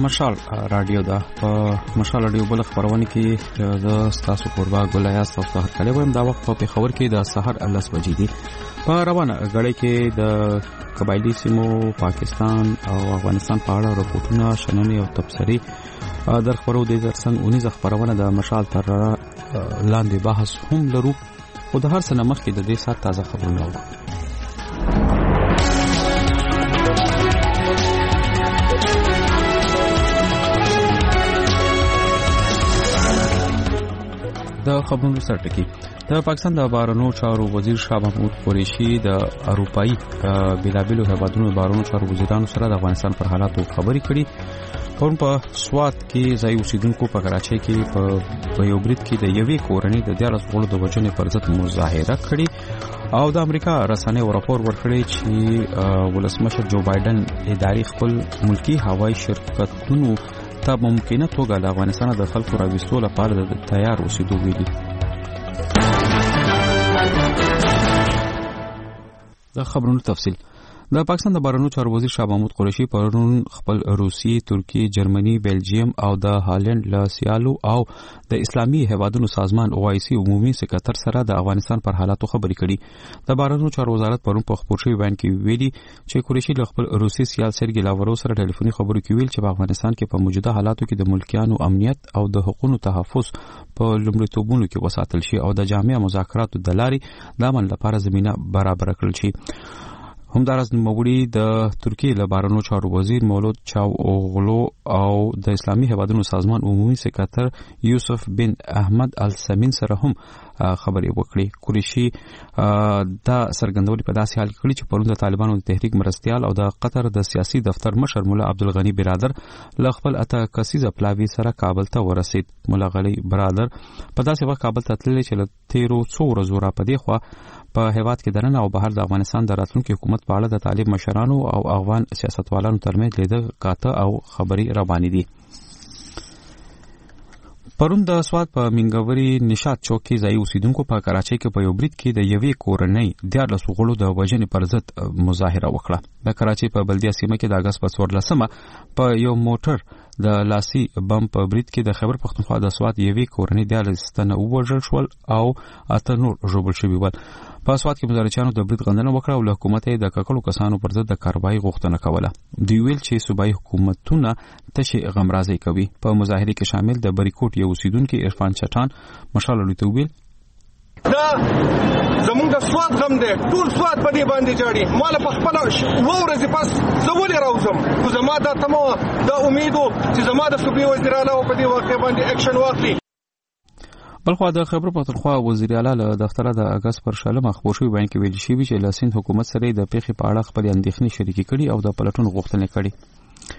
مشال رادیو ده په مشال رادیو بل خبرونه کې د تاسو قربا ګولیا تاسو ته کله ویم دا وخت په خبر کې د سحر 10 بجې دي په روانه غړې کې د قبایلی سیمو پاکستان او افغانستان په اړه راپورټونه شننې او تبصري در خبرو د 2019 خبرونه د مشال تر لاندې بحث هم لرو خو د هر څه مخکې د دې سات تازه خبرونه وو د خبرونو سرټکی د پاکستان د بهرنیو چارو وزیر شاه محمود قریشي د اروپאי بلابلو هیوادونو بهرنیو چارو وزیرانو سره د افغانستان پر حالاتو خبرې کړي پرون په سوات کې ځای اوسیدونکو په کراچۍ کې په یو برید کې د یوې کورنۍ د 14 غړو د وژنې پر ضد مظاهره کړي او د امریکا رسنۍ راپور ورکړي چې ولسمشر جو بایدن اداري خپل ملکی هوایي شرکتونو ته ممکنه توګه د افغانستان د خلکو راوستلو لپاره د تیار اوسېدو ویلي د خبرونو تفصیل د پاکستان د بهرنیو چارو وزیر شاه محمود قریشي پرون خپل روسي، ترکیه، جرمني، بلجیم او د هالند له سیالو او د اسلامي هیوادونو سازمان OIC عمومي سکرټر سره د افغانستان پر حالاتو خبرې کړي د بهرنیو چارو وزارت پرون په خبر شوی بیان کې ویلي چې قریشي له خپل روسي سیال سرګي لاورو سره ټلیفوني خبرو کې ویل چې په افغانستان کې په موجوده حالاتو کې د ملکیانو امنیت او د حقوقو تحفظ په لومړیتوبونو کې وساتل شي او د جامع مذاکراتو د لارې د عمل لپاره زمينه برابر کړل شي همدارس نوموړي د ترکیه له بهرنیو چارو وزیر مولود چاوغلو او د اسلامي هیوادونو سازمان عمومي سکرټر یوسف بن احمد السمین سره هم خبرې وکړي قریشي دا سرګندولي په داسې حال کې کړي چې پرون د طالبانو د تحریک مرستيال او د قطر د سیاسي دفتر مشر مولا عبدالغنی برادر له خپل اته کسیزه پلاوی سره کابل ته ورسید مولا غنی برادر په داسې وخت کابل ته تللی چې له تیرو څو ورځو را پدې خو په هیواد کې دننه او بهر د افغانستان د راتلونکي حکومت په اړه د طالب مشرانو او افغان سیاستوالانو ترمنځ لیدل کاته او خبري روانې دي پرون د سواد په منګوري نشاط چوک کې ځای اوسیدونکو په کراچۍ کې په یو برید کې د یوې کورنۍ 14 غړو د وژنې پر ضد مظاهره وکړه د کراچۍ په بلدیه سیمه کې د اگست په 14 په یو موټر د لاسي بم په برید کې د خیبر پختونخوا د سواد یوې کورنۍ 14 تنه وژل شول او اته نور ژوبل شوي ول په سواد کې مدارچانو د برید غندنه وکړه او حکومت یې د ککړو کسانو پر ضد د کاروایی غوښتنه کوله دی ویل چې صوبایي حکومتونه تشه غمرازي کوي په مظاهره کې شامل د بریکوټ یو اوسیدونکو عرفان چټان مشال لوي ویل دا زمونږ د سواد غم دی ټول سواد په دې باندې جاړي مال په خپل ورځ پس زولې راوزم خو زما دا تمو دا امیدو چې زما د صوبې وزیر اعلی په دې واقع باندې اکشن واخلي بلخو د خبر پختونخوا وزیر اعلی له دفتر د اگست پر شلمه خبر شوی بیان کې ویل شوی چې لاسین حکومت سره د پیښې په اړه خپل اندېښنې شریکې کړي او د پلټون غوښتنې کړي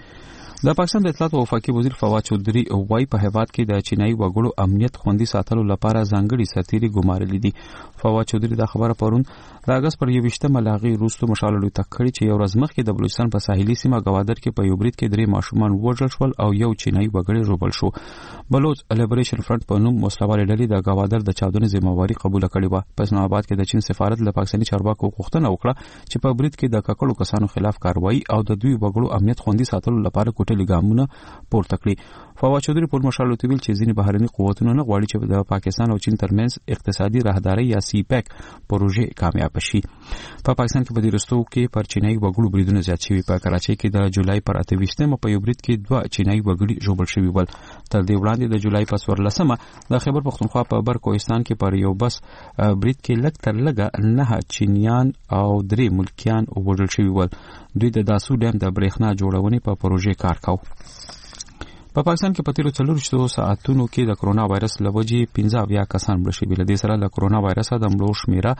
د پاکستان د اطلاعات او وفاقي وزیر فواد چودري وايي په هیواد کې د چینایي وګړو امنیت خوندي ساتلو لپاره ځانګړي سرتیري ګمارلي دي فواد چودري دا خبره پرون د اگست پر 21 ملاغي روستو مشاللو تکړی چې یو ورځ مخکې د بلوچستان په ساحلي سیمه گوادر کې په یو برید کې درې ماشومان وژل شول او یو چینایي وګړی روبل شو بلوچ لیبریشن فرنٹ په نوم مسلوالې ډلې د گوادر د چاودنې ذمہواری قبول کړې و په اسلام آباد کې د چین سفارت له پاکستاني چارواکو غوښتنه وکړه چې په برید کې د ککړو کسانو خلاف کاروایی او د دوی وګړو امنیت خوندي ساتلو لپاره کوټلي ګامونه پورته کړی فواد چودري په مشالو ته ویل چې ځینې بهرني قوتونه نه غواړي چې د پاکستان او چین ترمنځ اقتصادي راهداري یا سی پیک پروژه کامیاب شي په پاکستان کې په دې رستو کې پر چینایي وګړو بریدونه زیات شوي په کراچۍ کې د جولای پر 28 په یو برید کې 2 چینایي وګړي ژوبل شوي ول تر دې وړاندې د جولای په 14 د خیبر پختونخوا په برکوهستان کې پر یو بس برید کې لږ تر لږه 9 چینیان او 3 ملکیان وژل شوي ول دوی د داسو ډیم د برېښنا جوړونې په پروژه کار کاوه په پاکستان کې په تیرو 4 ساعتونو کې د کرونا وایرس لوجې 15 کسان مړ شوي له دې سره د کرونا وایرس د مړو شمیره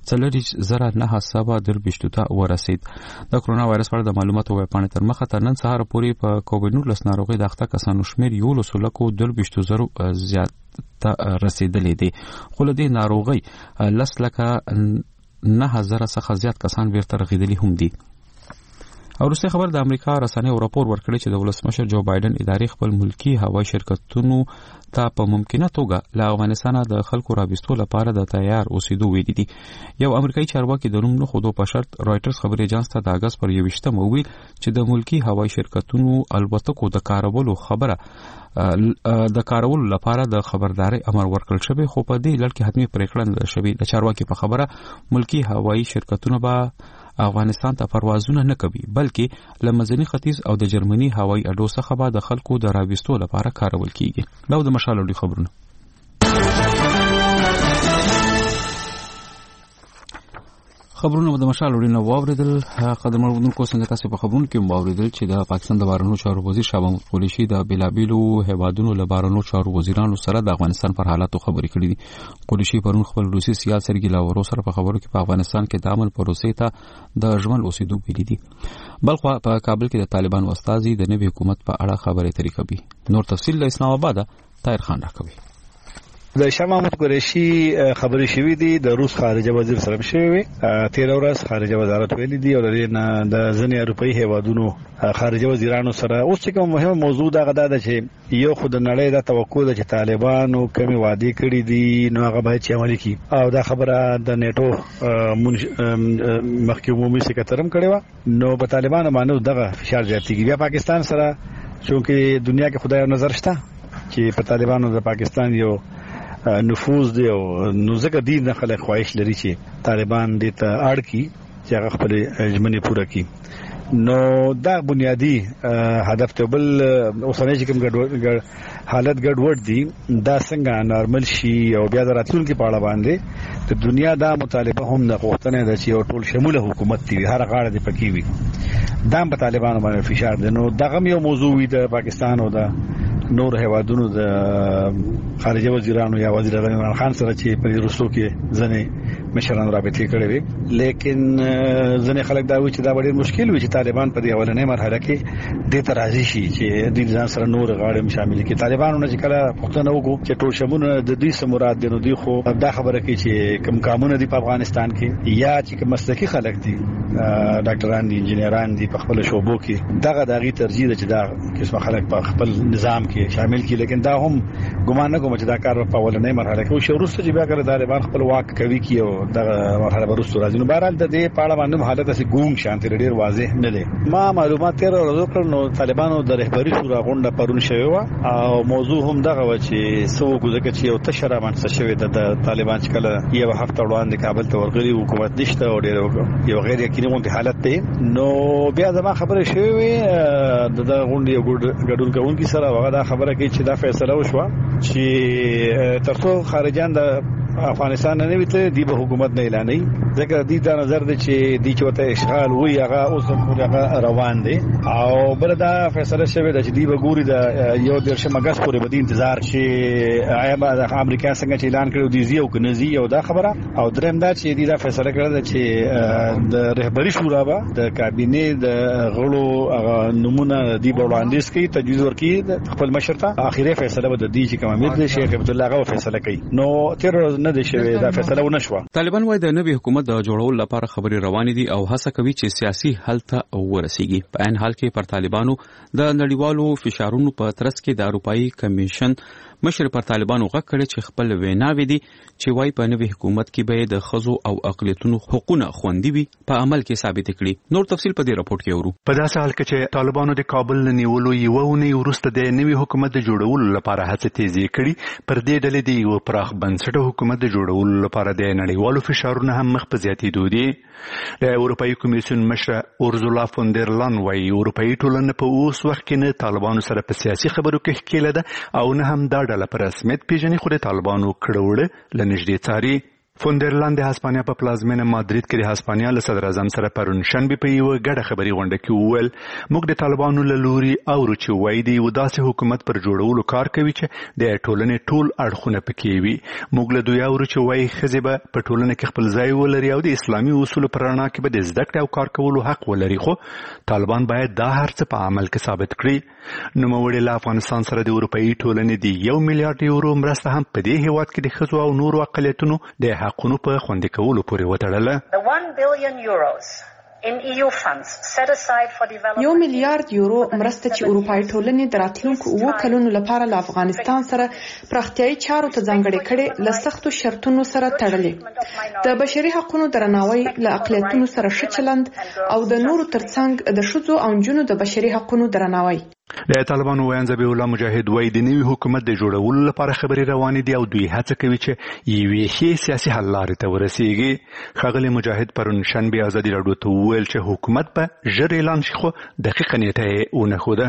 4,923 ته ورسید د کرونا وایرس پر د معلوماتو ویبپاڼې تر مخه تر نن سهار پورې په کووډ-19 ناروغي د اخته کسانو شمیر 1,220,000 زیات ته رسیدلې دي خو له دې ناروغي 10,09,000 څخه زیات کسان ورته رغیدلي هم دي وروسته خبر د امریکا رسنیو راپور ورکړی چې د ولسمشر جو بایدن ادارې خپل ملکی هوایي شرکتونو ته په ممکنه توګه له افغانستان د خلکو راوستلو لپاره د تیار اوسېدو ویلي دي. یو امریکایي چارواکي د نوم نه خودو په شرط رائټرز خبري اژانس ته د اگست پر 28 ویل چې د ملکی هوایي شرکتونو الوتکو د کارولو خبره د کارولو لپاره د خبرداري امر ورکړل شوی، خو په دې لړ کې حتمی پریکړه نه شوی. د چارواکي په خبره ملکی هوایي شرکتونه به افغانستان ته پروازونه نه کوي، بلکې لمزنی ختیځ او د جرمني هوایي اډو څخه به د خلکو د راوستلو لپاره کارول کیږي. دا د مشالو خبرونه. خبرونه د مشال وړینه واوریدل. قدرمن ورونکو څنګه تاسو په خبرونو کې واوریدل چې د پاکستان د بهرنیو چارو وزیر شاه محمود قریشي د بلابیلو هیوادونو له بهرنیو چارو وزیرانو سره د افغانستان پر حالاتو خبرې کړې دي. قریشي پرون خپل روسي سیال سرګي لاورو سره په خبرو کې په افغانستان کې د امن پروسې ته د ژوند اوسېدو ویلي دي. بلخو په کابل کې د طالبان استازي د نوي حکومت په اړه خبرې اترې کوي. نور تفصیل له اسلام آباد طاهر خان راکوي. د شاه محمود قریشي خبرې شوې دي د روس خارجه وزیر سره شوې 13 ورځ خارجه وزارت ویلي دي او د ځینې اروپאי هیوادونو خارجه وزیرانو سره اوس کوم مهمه موضوع دا غدا ده چې یو خود نړۍ د توقع ده چې طالبانو کومي وعده کړې دي نو هغه باید عملي کړي او دا خبره د نیټو مخکې عمومي سکرټرم کړی و. نو په طالبانو باندې دغه فشار زیاتېږي. بیا پاکستان سره چونکه دنیا کې خدای نظر شته چې په طالبانو د پاکستان یو نفوذ دی او نو ځکه دین نه خلک خواهش لري چې طالبان دې ته اړ کی چې هغه خپل ژمنې پوره کړي. نو دا بنیادی هدف ته بل اوسنۍ چې کوم حالت ګډوډ دي دا څنګه نارمل شي او بیا د راتلونکو په اړه باندې د دنیا دا مطالبه هم د غوښتنې ده چې یو ټول شموله حکومت دی هر غاړه دی پکې وي. دا په طالبانو باندې فشار دی. نو دغه یو موضوع وي د پاکستان او د نور هیوادونو د خارجه وزیرانو یا وزیر اعظم عمران خان سره چې په روسو کې ځنې مشران رابطې کړې وي. لیکن ځنې خلک دا وایي چې دا ډېر مشکل وي چې طالبان په دې اولنې مرحله کې د ترازی شي چې د ځان سره نور غاړې شامل کړي. طالبانو نه چې کله پښتنه وګو چې ټول شمونه د دې سمورات دي نو دی خو دا خبره کوي چې کوم قانون دي په افغانستان کې یا چې کوم مسلکي خلک دي ډاکټران دي انجنیران دي په خپل شوبو کې دغه دغه ترجیح ده چې دا قسم خلک په خپل نظام کې شامل کی. لیکن دا هم ګمان نه کوم چې دا کار په اولنې مرحله کې شو وروسته چې بیا کړه طالبان خپل واک کوي کی او دا مرحله وروسته راځي. نو بهرحال د دې پاړه باندې حالت اسی ګونګ شانتي ډیر واضح نه دي. ما معلومات تیر ورځو کړ نو طالبانو د رهبری شورا غونډه پرون شوی و او موضوع هم دغه و چې سو ګوزکه چې یو تشره باندې شوی د طالبان چې کله یو هفته وړاندې کابل ته ورغلي حکومت نشته او ډیر یو غیر یقیني غونډه حالت دی. نو بیا زما خبره شوی د غونډې ګډون کوونکی سره وغه خبره کوي چې دا فیصله وشوه چې ترڅو خارجان د افغانستان نه ویته دی به حکومت نه اعلاني. ځکه دې دا نظر دی چې دی چوته اشغال وی هغه اوس هغه روان دي او بل دا فیصله شوه چې دی به ګوري د یو درشه مګس پورې به انتظار شي آیا د امریکا څنګه اعلان کړو دی زیو کنه زی او دا خبره او دریم دا چې دی دا فیصله کړل چې د رهبری شورا به د کابینه د غړو نمونه دی وړاندیز کوي تجویز ورکړي خپل مشرته اخیری فیصله به د دې چې کوم امیر دی شیخ عبد الله غو فیصله کوي. نو تیر نه دی شوی دا فیصله ونه شو. طالبان وايي د نوي حکومت د جوړولو لپاره خبرې روانې دي او هڅه کوي چې سیاسي حل ته ورسیږي. په عین حال کې پر طالبانو د نړیوالو فشارونو په ترڅ کې د اروپאי کمیشن مشر پر طالبانو غږ کړی چې خپل ویناوي دي چې وايي په نوي حکومت کې به د خزو او اقلیتونو حقوقونه خوندي وي په عمل کې ثابت کړي. نور تفصیل په دې راپورټ کې ورو. په داسې حال کې چې طالبانو د کابل نیولو یو ونې وروسته د نوي حکومت د جوړولو لپاره هڅه تیزی کړي پر دې ډلې د یو پراخ بنسټه حکومت د جوړولو لپاره د نړیوالو فشارونو هم مخ په زیاتېدو دي. د اروپאי کمیسیون مشر اورزولا فون در لان وايي اروپאי ټولنه په اوس وخت کې نه طالبانو سره په سیاسي خبرو کې ښکېله ده او نه هم دا ډله په رسمیت پیژني خو د طالبانو کړهوړه لنږدې څاري. فون در لان د هسپانیا په پلازمینه مادرید کې د هسپانیا له صدر اعظم سره پرون شنبه په یو ګډه خبري غونډه کې وویل موږ د طالبانو له لوري اورو چې وایي دی وداسې حکومت پر جوړولو کار کوي چې د ټولنې ټول اړخونه پکې وي. موږ له دوی اورو چې وایي ښځې به په ټولنه کې خپل ځای ولري او د اسلامي اصولو پر رڼا کې به د زده کړې او کار کولو حق ولري خو طالبان باید دا هر څه په عمل کې ثابت کړي. نوموړي له افغانستان سره د اروپאי ټولنې د 1 میلیارډ یورو مرسته هم په دې هیواد کې د ښځو او نورو اقلیتونو د حقونو په خوندي کولو پورې وتړله. The 1 billion euros 1 میلیارډ یورو مرسته چې اروپایي ټولنې د راتلونکو 2 کلونو لپاره له افغانستان سره پراختیايي چارو ته ځانګړې کړي له سختو شرطونو سره تړلې. د بشري حقوقو درناوی، له اقلیتونو سره ښه چلند او د نورو ترڅنګ د ښځو او نجونو د بشري حقوقو درناوی. د طالبانو ویان ذبیح الله مجاهد وایي د نوي حکومت د جوړولو لپاره خبرې روانې دي او دوی هڅه کوي چې یوې ښې سیاسي حل لارې ته ورسیږي. ښاغلی مجاهد پرون شنبه ازادي راډیو ته وویل چې حکومت به ژر اعلان شي خو دقیقه نیټه یې ونښوده.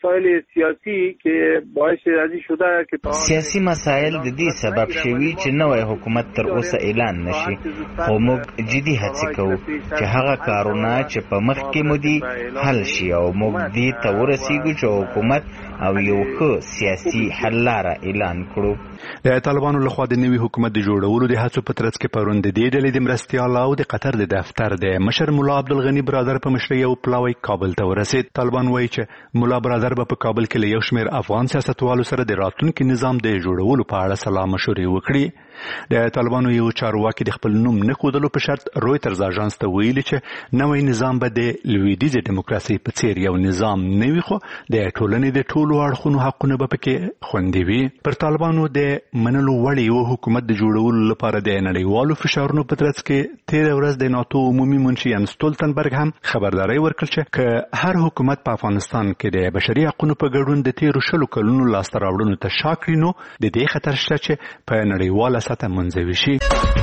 سیاسي مسایل د دې سبب شوي چې نوی حکومت تر اوسه اعلان نشي، خو موږ جدي هڅه کوو چې هغه کارونه چې په مخ کې مو دي حل شي او موږ دې ته ورسیږو چې حکومت او یو ښه سیاسي حل لاره اعلان کړو. د طالبانو لخوا د نوي حکومت د جوړولو د هڅو په ترڅ کې پرون د دې ډلې د مرستیال او د قطر د دفتر د مشر مولا عبدالغني برادر په مشرۍ یو پلاوی کابل ته ورسید. طالبان وایي چې مولا برادر به په کابل کې له یو شمېر افغان سیاستوالو سره د راتلونکي نظام د جوړولو په اړه سلا مشورې وکړي. د طالبانو یو چارواکي د خپل نوم نه ښودلو په شرط رویټرز اژانس ته ویلي چې نوی نظام به د لویدیځې ډیموکراسۍ په څیر یو نظام نه وي، خو د ټولنې د ټولو اړخونو حقونه به پکې خوندي وي. پر طالبانو د منلو وړ یو حکومت د جوړولو لپاره د نړیوالو فشارونو په ترڅ کې تېره ورځ د ناتو عمومي منشي یانس سټولتنبرګ هم خبرداری ورکړ چې که هر حکومت په افغانستان کې د بشري حقونو په ګډون د تېرو 20 کلونو لاسته راوړنو ته شا کړي نو د دې خطر شته چې په نړیواله سطح منزوي شي.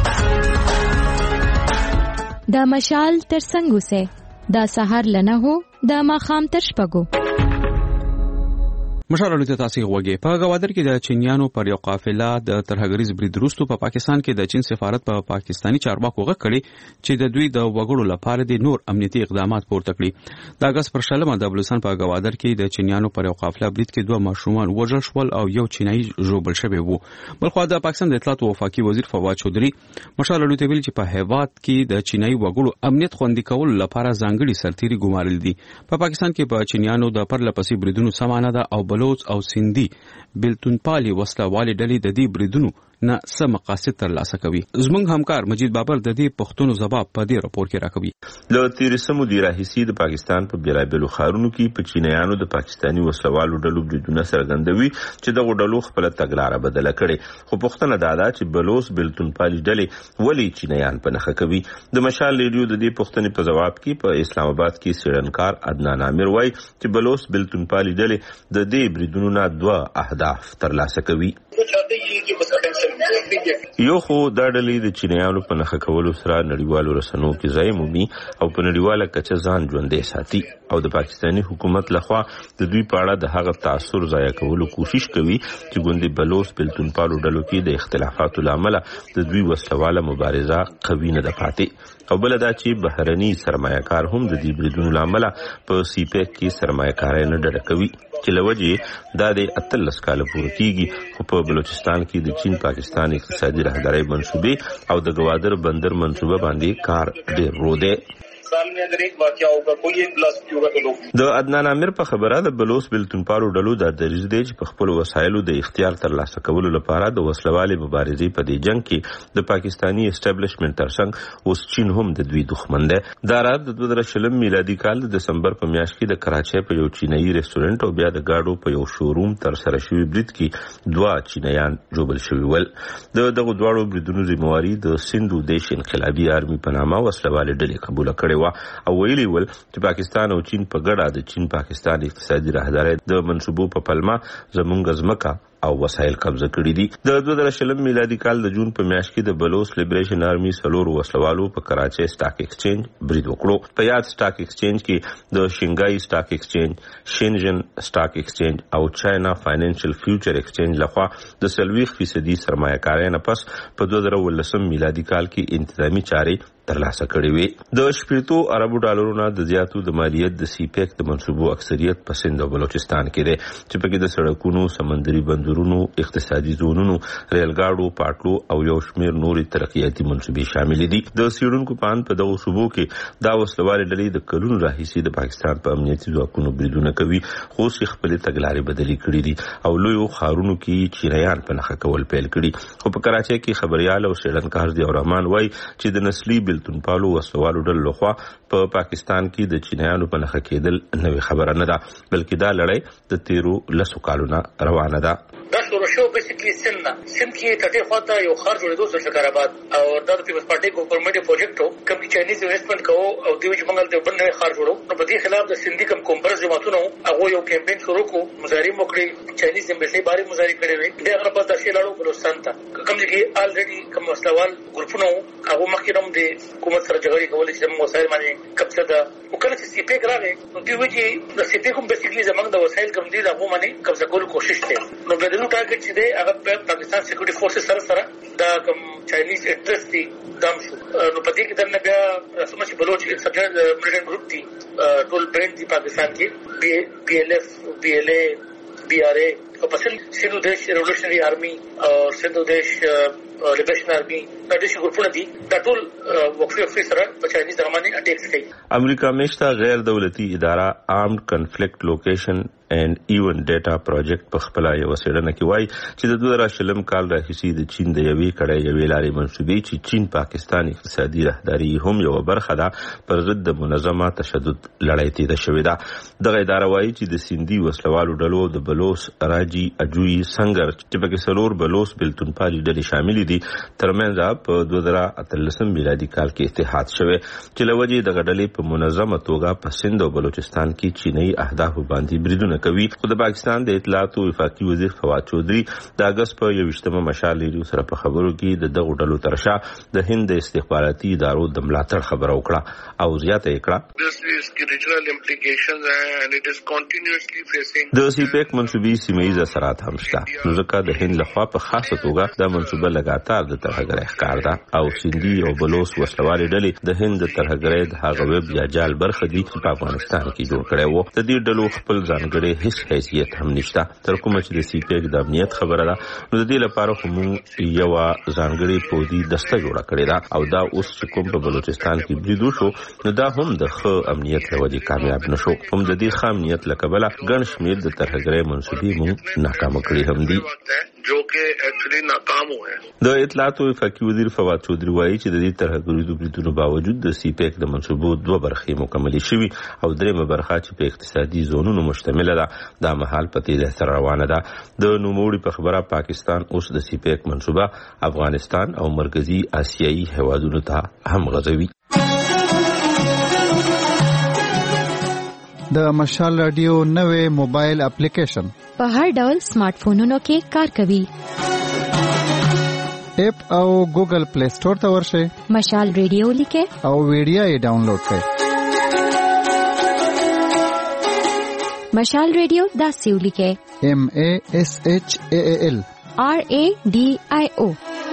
دا مشال تر څنګه سه دا سحر لنه هو دا ماخام تر شپګو. مشرانو ته تاسو غوږی په غوادر کې د چینیانو پر یو قافله د ترهګریز برید وروسته په پاکستان کې د چین سفارت په پاکستانی چارواکو غږ کړي چې د دوی د وګړو لپاره د نور امنیتي اقدامات پورته کړي. د اگست پر شلمه د بلوچستان په غوادر کې د چینیانو پر یو قافله برید کې 2 ماشومان وژل شول او یو چینایي ژوبل شوی وو. بلخو د پاکستان د اطلاعات او وفاقي وزیر فواد چودري مشرانو ته ویل چې په هیواد کې د چینایي وګړو امنیت خوندي کول لپاره ځانګړي سرتيري ګمارل دي. په پاکستان کې په چینیانو د پرلپسې بریدونو سمانه ده او بلوچ او سیندي بلتونپالي وسلوالي ډلې د دې بریدونو نه سم مقاصد ترلاسه کوي. زموږ همکار مجید بابر د دې پښتون جواب په دې راپور کې راکوي. له تیرسمو دی راهیسي د پاکستان په بیلابلو خارونو کې په چینایانو د پاکستانی وسلوالو ډلو بریدونه څرګندوي چې دغه ډلو خپل تګلارې بدله کړي. خو پښتنه دا ده چې بلوچ بلتونپالي ډلې ولې چینایان په نخښه کوي. د مشال ریډیو د دې پښتنې په جواب کې په اسلام آباد کې سیړنکار عدنان عامر وایي چې بلوچ بلتونپالي ډلې د دې بریدونو نه 2 اهداف ترلاسه کوي. یو خو دا ډلې د چینایانو په نخښه کولو سره نړیوالو رسنیو کې ځای مومي او په نړیواله کچه ځان ژوندی ساتي او د پاکستانی حکومت لخوا د دوی په اړه د هغه تاثیر ضایع کولو کوشش کوي چې ګوندې بلوچ بلتونپالو ډلو کې د اختلافاتو لامل د دوی وسلواله مبارزه قوي نه ده پاتې. او بل دا چې بهرني سرمایه‌کار هم د دې بریدونو لامل په سی پیک کې سرمایه‌کاري نه ډډه کوي چې لوجه دا د 13 کال پورې کېږي. خو په بلوچستان کې د چین پاکستان اقتصادي راهداري منصوبې او د گوادر بندر منصوبه باندې کار ډېر روده. د عدنان عامر په خبره د بلوچ بلتونپالو ډلو د دریځ دی چې په خپل وسایلو د اختیار ترلاسه کولو لپاره د وسلوالې مبارزې په دې جنگ کې د پاکستانی اسټابلیشمنت ترڅنګ اوس چین هم د دوی دښمن دی. دا راز د 2020 میلادي کال د دسمبر په میاشت کې د کراچۍ په یو چینایي ریسټورانټ او بیا د گاډو په یو شوروم تر سره شوی برید کې 2 چینایان جوړل شوی ول. دغه دواړو بریدونو ذمہواری د سندو دیش انقلابی آرمي په نامه وسلوالې ډلې قبول کړې او ویلي ول چې پاکستان او چین په ګډه د چین پاکستان اقتصادي راهداري د منصوبو په پلمه زمونږ ځمکه او وسایل قبضه کړي دي. د 2020 میلادي کال د جون په میاشت کې د بلوچ لیبریشن آرمي سلور وسلوالو په کراچۍ سٹاک ایکسچینج برید وکړو. په یاد سٹاک ایکسچینج کې د شنګای سٹاک ایکسچینج، شینجن سٹاک ایکسچینج او چاینا فاینانشل فیوچر ایکسچینج لخوا د 40% سرمایه‌کارۍ نه پس په 2019 میلادي کال کې انتظامی چارې ترلاسه کړې وي. د 80 اربو ډالرو نه د زیاتو د مالیت د سی پیک د منصوبو اکثریت په سند او بلوچستان کې دی چې پکې د سړکونو، سمندري بندرونو، اقتصادي زونونو، ریل ګاډو، پاټلو او یو شمېر نورې ترقیاتي منصوبې شامل دي. د سیډونکو پان په دغه صوبو کې دا وسلوالې ډلې د کلونو راهیسې د پاکستان په امنیتي ځواکونو بریدونه کوي، خو خپل تګلارې بدلې کړې دي او لویو ښارونو کې چینایان په نخښه کول پیل کړي. خو په کراچۍ کې خبريال او سیډنکار ضیاء الرحمن وایي چې د نسلي بلتون پالو وسوالو ډلو لخوا په پاکستان کې د چینایانو په نخښه کېدل نوې خبره نه ده، بلکې دا لړۍ د تیرو 10 کالونو روانه ده. دا شروع شو بیسیکلی سند کې ټټه خواته یو خار جوړېدو د شکرآباد او د پیپلز پارټي ګورنمنت پروجیکټ کوم چې چاینیز انویسټمنت کوو او دوی چې منګل ته بل خار جوړو نو په دې خلاف د سندي کوم کمپرز جماعتونو هغه یو کمپاین شروع کو مظاهره وکړي، چاینیز امبیسي باندې مظاهره کړې وې. د هغه په تاسو لاړو بلوچستان ته کوم چې الریډي کوم مسلوال ګروپونو هغه مخکې هم د حکومت سره جګړې کولې چې موږ وسایل باندې قبضه ده او کله چې سی پی راغی نو دوی وایي د سی پی کوم بیسیکلی زمونږ د وسایل کوم دي هغه باندې قبضه کول کوشش کوي. نو د دې ټارګټ چې دی هغه پاکستان سکیورټي فورسز سره دا کوم چاینیز انټرست دي دم شو. نو په دې کې دنه بیا سمجھ بلوچ سبجیکټ ملټری ګروپ دي ټول برند دي پاکستان کې بی ایل ایف بی ایل اے بی آر اے او پسند سندو دیش ریولوشنری آرمی او سندو دیش لیبریشن آرمی دا دیش ګروپونه دي دا ټول وقفي سره په چاینیز زمانه اٹیکس کوي. امریکا میشته غیر دولتي اداره آرمډ کنفلیکټ لوکیشن and even data project په خپل یو سیډنه کې وایي چې د 2020 کال راهیسې د چین د یوې کړه یوې لارې منسوبې چې چین پاکستان اقتصادي راهداري هم یو برخه ده پر ضد د منظمه تشدد لړۍ تیره شوې ده. دغه اداره وایي چې د سیندي وسلوالو ډلو د بلوس راجي اجوي سنگر چې پکې سلور بلوس بلتونپالي ډلې شامل دي ترمنځ په 2013 میلادي کال کې اتحاد شوه چې لوجه د غډلې په منظمه توګه په سند او بلوچستان کې چینی اهداف باندې بریدونه کوي. خو د پاکستان د اطلاعات او وفاقي وزیر فواد چودري د اگست په 21مه مشال لري سره په خبرو کې د دغه ډلو ترشا د هند استخباراتي ادارو د ملاتړ خبره وکړه او زیاته کړه د سی پیک منسوبي سیمایي اثرات هم شته. نو ځکه د هند لخوا په خاصه توګه د منسوبه لګاتار د ترهګرۍ ښکار ده او سیندي او بلوس وسلوالې ډلې د هند د ترهګرۍ د هغه ویب یا جال برخه دي چې په افغانستان کې جوړ کړي وو. د دې ډلو خپل ځانګړي هیڅ حیثیت هم نشته تر کومه چې د سی پی د امنیت خبره ده. نو د دې لپاره کوم یو ځانګړي پودي دسته جوړه کړې ده او دا اوس چې کوم په بلوچستان کې بریدو شو نو دا هم د ښه امنیت لوجه کامیاب نشو. هم د دې ښه امنیت لکبله ګڼ شمېر د ترهګرۍ منسوبي مو ناکام کړي هم دي جو کې اکچولی ناکام ہوئے. د اطلاعات او وفاقي وزیر فواد چودري وایي چې د دې ترهګرۍ د بریدونو باوجود د سی پی د منسوبو 2 برخې مکملې شوي او درېمه برخه چې په اقتصادي زونونو مشتمل ده دا مهال په تیزه سره روانه ده. د نوموړي په خبره پاکستان اوس د سی پی منسوبه افغانستان او مرکزی آسیایي هیوادونو ته هم غځوي. د مشال رادیو نوې موبایل اپلیکیشن په هر ډول سمارټ فونونو کې کار کوي. اپ او ګوګل پلی سٹور ته ورشئ، مشال رادیو لیکئ او ویډیو یې ډاونلوډ کړئ. مشال رادیو داسې ولیکئ MASHAAL RADIO.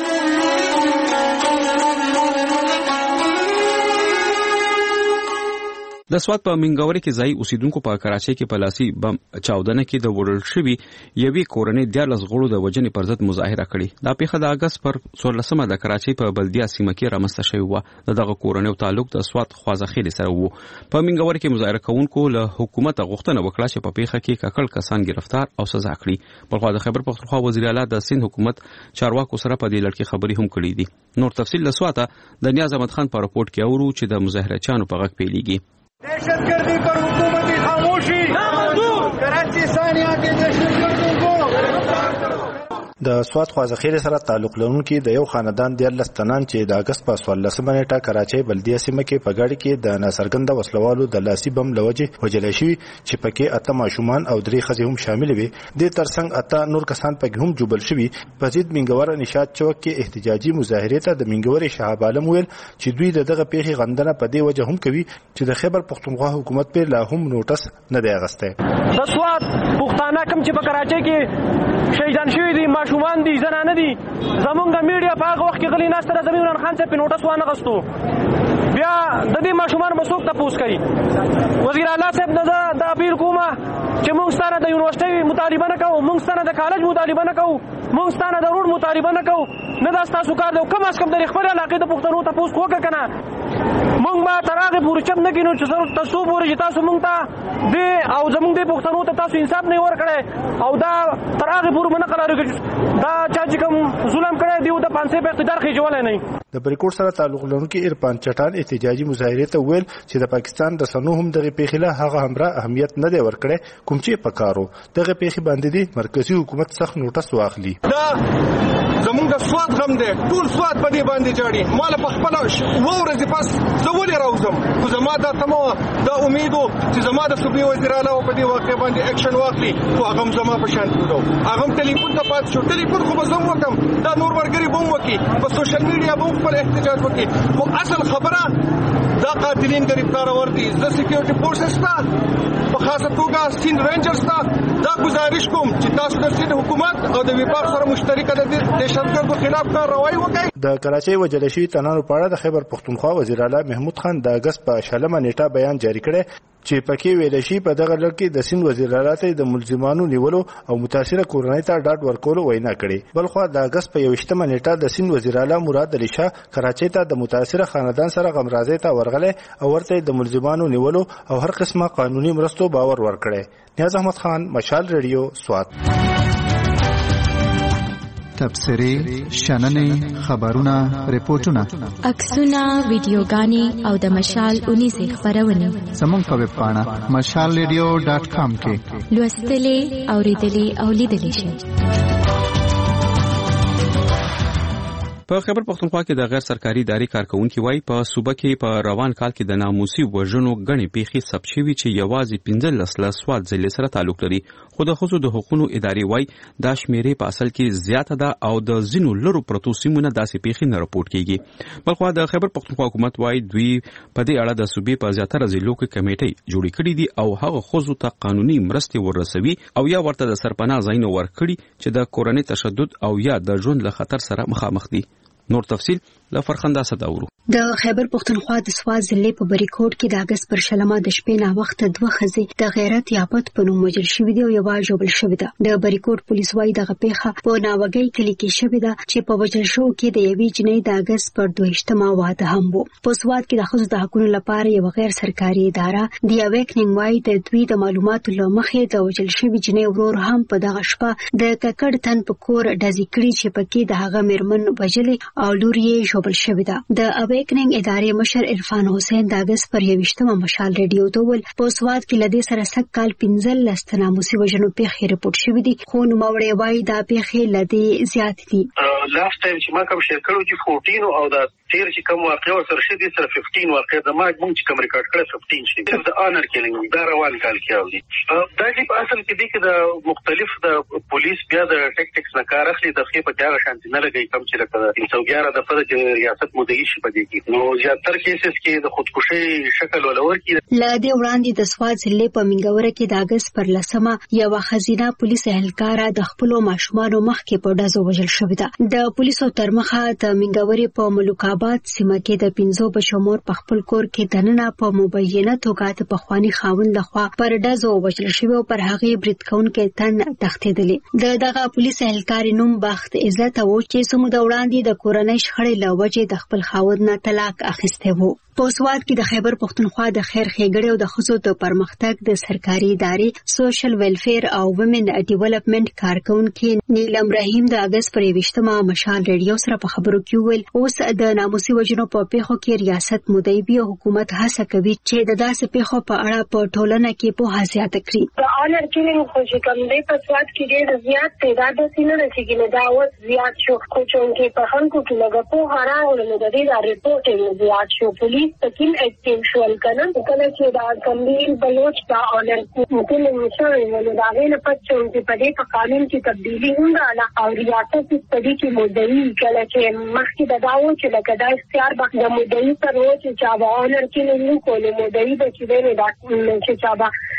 د سوات په منګوري کې ځای اوسیدونکو په کراچۍ کې پلاسي بم چاودنه کې د وړل شوی یوې کورنۍ 14 غړو د وجنې پر ضد مظاهره کړې. دا پیښه د اگست پر 16مه د کراچۍ په بلدیه سیمه کې رامنځته شوې و. دغه کورنۍ تعلق د سوات خوازخیل سره وو. په منګوري کې مظاهره کوونکو له حکومت غوښتنه وکړه چې په پیښه کې ککړ کسان گرفتار او سزا کړي. په خوا د خیبر پختونخوا وزیر اعلی د سند حکومت چارواکو سره په دې لړ کې خبري هم کړې دي. نور تفصیل له سواته د نیاز احمد خان په راپورټ کې اورو چې د مظاهرچیانو په غږ پیلېږي. दहशतगर्दी पर हुकूमती खामोशी कराची सानिया के दहशतगर्दों को د سوات خوازخیل سره تعلق لرونکي د یو خاندان د 14 تنان چې د اگست په 14 نیټه کراچۍ بلدیه سیمه کې په ګاډي کې د ناڅرګنده وسلوالو د لاسي بم لوجه وجل شوی چې پکې 8 ماشومان او 3 ښځې هم شامل وي. د ترڅنګ 8 نور کسان پکې هم جوبل شوي. په ضد منګور نشاط چوک کې احتجاجي مظاهره ته د منګور شهاب عالم ویل چې دوی دغه پیښې غندنه په دې وجه هم کوي چې د خیبر پختونخوا حکومت په لا هم نوټس نه دی اغسته. د سوات پښتانه کم چې په کراچۍ کې شهیدان شوي دي ماشومان دي زنانه دي زمونږ میډیا په هغه وخت کې غلي ناست د زمین عمران خان صاحب په نوټس وانه غستو. بیا د دې ماشومان مسوک تاسو کوي وزیر اعلی صاحب د اپیل کومه چې موږ ستاره د یونیورسيټي مطالبه نه کوو، موږ ستاره د کالج مطالبه نه کوو، موږ ستاره د روډ مطالبه نه کوو. نه دا تاسو کار دی کوم اس کوم د خپل علاقې د پښتنو تاسو وکړه کنه مونږ ما ترغه پور چم نه کینو چې تاسو پورې تاسو مونږ ته دې او زمونږ دې پښتنو ته تاسو انصاف نه ورکړي او دا ترغه پور منه قرار دا چې کوم ظلم کړي دیو د 500 په اقتدار کې جوړه نه. د بریکوټ سره تعلق لرونکي عرفان چټان احتجاجي مظاهره ته ویل چې د پاکستان د سنو هم دغه پیخله هغه همرا اهمیت نه دی ورکړي کوم چې پکارو دغه پیخي باندې دی مرکزی حکومت سخت نوټس واخلي. دا زمونږ سواد غم دی ټول سواد په دې باندې جاړي مال په خپل ورځ پس زولې راوزم خو زما دا تمو دا امیدو چې زما د صوبې وزیر اعلی په دې واقع باندې اکشن واخلي خو هغه زما په شان کړو هغه ټلیفون ته پات شو ټلیفون خو زما وکم دا نور ورګری بوم وکي په سوشل میډیا بوم خپل احتجاج وکي خو اصل خبره دا قاتلین گرفتار وردی ز سکیورټي فورسز ته په خاصه توګه سین رینجرز ته دا گزارش کوم چې تاسو د سین حکومت او د وفاق سره مشترکه د دهشتګردو خلاف کارروایي وکړي. د کراچۍ وجل شوي تنانو په اړه د خیبر پښتونخوا وزیر اعلی محمود خان د اگست په 16 نیټه بیان جاری کړی چې پکې ویل شي په دغه لړ کې د سین وزیر اعلی ته د ملزمانو نیولو او متاثره کورنۍ ته ډاډ ورکولو وینا کړې. بلخو د اگست په 21 نیټه د سین وزیر اعلی مراد علي شاه کراچۍ ته د متاثره خاندان سره غمرازۍ ته ورغله او ورته د ملزمانو نیولو او هر قسمه قانوني مرستو باور ورکړي. نیاز احمد خان مشال ریډیو سوات. تبصرې شننې خبرونه ریپورتونه عکسونه ویډیوګانې او د مشال 19 خبرونه زموږ په ویب پاڼه mashalradio.com کې لوستلې اوریدلې او لیدلې شي. په خیبر پښتونخوا کې د غیر سرکاري ادارې کارکونکو وایي په صوبه کې په روان کال کې د ناموسي وژنو غني پیخي ثبت شوي چې یوازې 15 له سواد ضلع سره تعلق لري خو د خصوصي د حقوقو ادارې وایي دا شمیرې په اصل کې زیاته ده او د زینو لرو پروتو سیمونه داسې پیخي نه راپورټ کیږي. بلخو د خیبر پښتونخوا حکومت وایي دوی په دې اړه د صوبې په زیاتره ضلعو کې کمیټې جوړې کړې دي او هغه خصوصي ته قانوني مرستې ورسوي او یا ورته د سرپناه ځایونه ورکړي چې د کورنۍ تشدد او یا د ژوند له خطر سره مخامخ دي. نور تفصیل له فرخنده صداورو. د خیبر پښتونخوا د سواد ضلع په بریکوټ کې د اگست پر 16 د شپې نا وخت دوه ښځې د غیرت یابت په نوم وژل شوې دي او یو ژوبل شوې ده. د بریکوټ پولیس وايي دغه پیښه په ناوګۍ کلي کې شوې ده چې په وژل شو کې د یوې جنۍ د اگست پر 22 واده هم وو. په سواد کې د ښځو د حقوقو لپاره یو غیر سرکاري اداره دی اویکنینګ وايي د دوی د معلوماتو له مخې د وژل شوې جنۍ ورور هم په دغه شپه د ککړ تن په کور ډزې کړې چې پکې د هغه میرمن وژلې او لور یې ژوبل شوې ده. د اویکنینګ ادارې مشر عرفان حسین د اگست پر 21 مشال ریډیو ته ول په سواد کې لدې سره سک کال 15 ناموسي وژنو پیښې رپورټ شوې دي خو نوموړی وايي دا پیښې لدې زیات دي. لاست ټایم چې ما کوم شیر کړو چې 14 او دا تیر چې کوم واقع سره شدي سره 15 واقع د ما مونږ چې کوم ریکارډ کړل 15 شي د انر کیلینګ دا روان کال کې او دي دا چې په اصل کې دي چې د مختلف د پولیس بیا د ټیکټکس نه کار اخلي د خې په جاره شانتي نه لګي کم چې لکه 311 د فد ریاست مدعي شي په دې کې نو زیاتره کیسز کې د خودکشي شکل ولور کې لا دې وړاندې د سواد ضلع په منګوره کې د اگست پر 10 یو خزینه پولیس اهلکار د خپل ماشومانو مخ کې په ډزو وژل شوې ده. د پولیسو ترمخه د منګورې په ملوکاباد سیمه کې د 15 بشمور په خپل کور کې دننه په مبینه توګه د پخوانی خاوند لخوا پر ډزو وژل شوی او پر هغه برید کونکو تن تختیدلې. دغه پولیس اهلکار نوم بخت عزت او چې سمو د وړاندې د کورنۍ شخړې له وجې د خپل خاوند نه طلاق اخیسته وو. په سواد کې د خیبر پښتونخوا د خیر ښېګړې او د ښځو د پرمختګ د سرکاري ادارې سوشل ویلفیر او وومن ډیولپمنٹ کارکونکو نیلم رحیم د اگست پر 21 مشال ریډیو سره په خبرو کې ویل اوس د ناموسي وژنو په پیښو کې ریاست مدعي او حکومت هڅه کوي چې د داسې پیښو په اړه په ټولنه کې پوهه زیاته کړي. د انر کیلینګ خو چې کوم دی په سواد کې ډېر زیات تعداد سینه رسیدي نه دا اوس زیات شو خو چې په خلکو کې لږه پوهه راغله نو د دې ریپورټینګ زیات شو. پولیس تکین اکټیو شول کنه کله چې دا کمبیل بلوچ دا انر کیلینګ شوی نو دا غوښنه پڅو چې په دې قانون کې تبدیلی هم راغله او ریاست په دې کې مدعي کله چې مخکې دا داو چې لکه دا اختیار به د مدعي پر و چې چا به انر کیلینګ کولو مدعي به چې نه دا چې چا به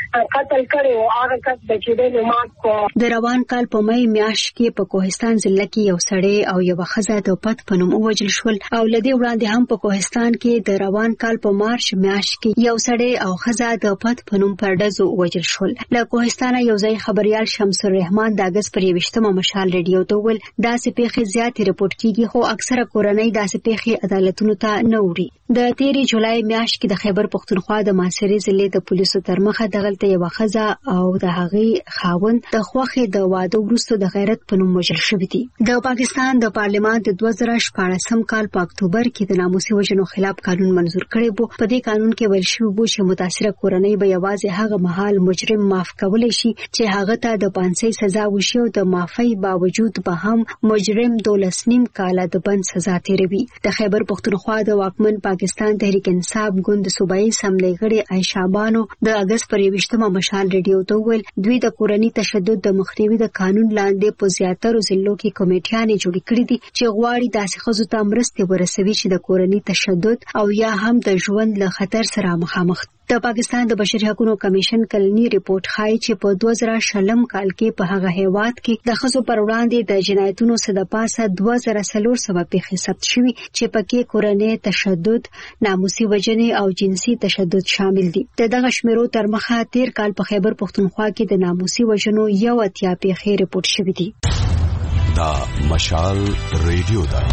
قتل کړي او هغه کس د چې د مات کو. د روان کال په مې میاشت کې په کوهستان ضلع کې یو سړی او یو ښځه د پت په نوم ووژل شول او لدی وړاندې هم په کوهستان کې د روان کال په مارچ میاشت کې یو سړی او ښځه د پت په نوم پر ډزو ووژل شول. له کوهستان یو ځای خبريال شمس الرحمن د اگست پر 20 مشال ریډیو ته ول داسې پیښې زیاتې رپورټ کیږي خو اکثره کورنۍ داسې پیښې عدالتونو ته نه وړي. د 13 جولای میاشت کې د خیبر پختونخوا د ماسری ضلع د پولیسو تر مخه دغلته یو ښځه او د هغې خاوند د خوخې د واده وروسته د غیرت په نوم وژل شوي دي. د پاکستان د پارلمان د 2014 کال په اکتوبر کې د ناموسي وژنو خلاف قانون منزور کړی وو. په دې قانون کې ویل شوی وو چې متاثره کورنۍ به یوازې هغه مهال مجرم معاف کولی شي چې هغه ته د پانسۍ سزا وشي او د معافۍ باوجود به هم مجرم 12.5 کاله د بند سزا تیروي. د خیبر پختونخوا د واکمن پاکستان تحریک انصاف ګوند صوبایي اسمبلی غړي عائشہ بانو د اگست پر 20 مشال ریډیو ته ویل دوی د کورنۍ تشدد د مخنیوي د قانون لاندې په زیاترو ضلعو کې کمیټیانې جوړې کړې دي چې غواړي داسې ښځو ته مرستې ورسوي چې د کورنۍ تشدد او یا هم د ژوند له خطر سره مخامخ. د پاکستان د بشري حقوقو کمیشن کلنی ریپورت ښایي چې په 2000 کال کې په هغه هیواد کې د ښځو پر وړاندې د جنایتونو څخه د پاسه 2400 پیښې ثبت شوي چې پکې کورنۍ تشدد، ناموسي وژنې او جنسي تشدد شامل دي. دغه شمیرو تر مخه 13 کال په خیبر پختونخوا کې د ناموسي وژنو 80 پیښې ریپورت شوي دي. دا مشال ریډیو دا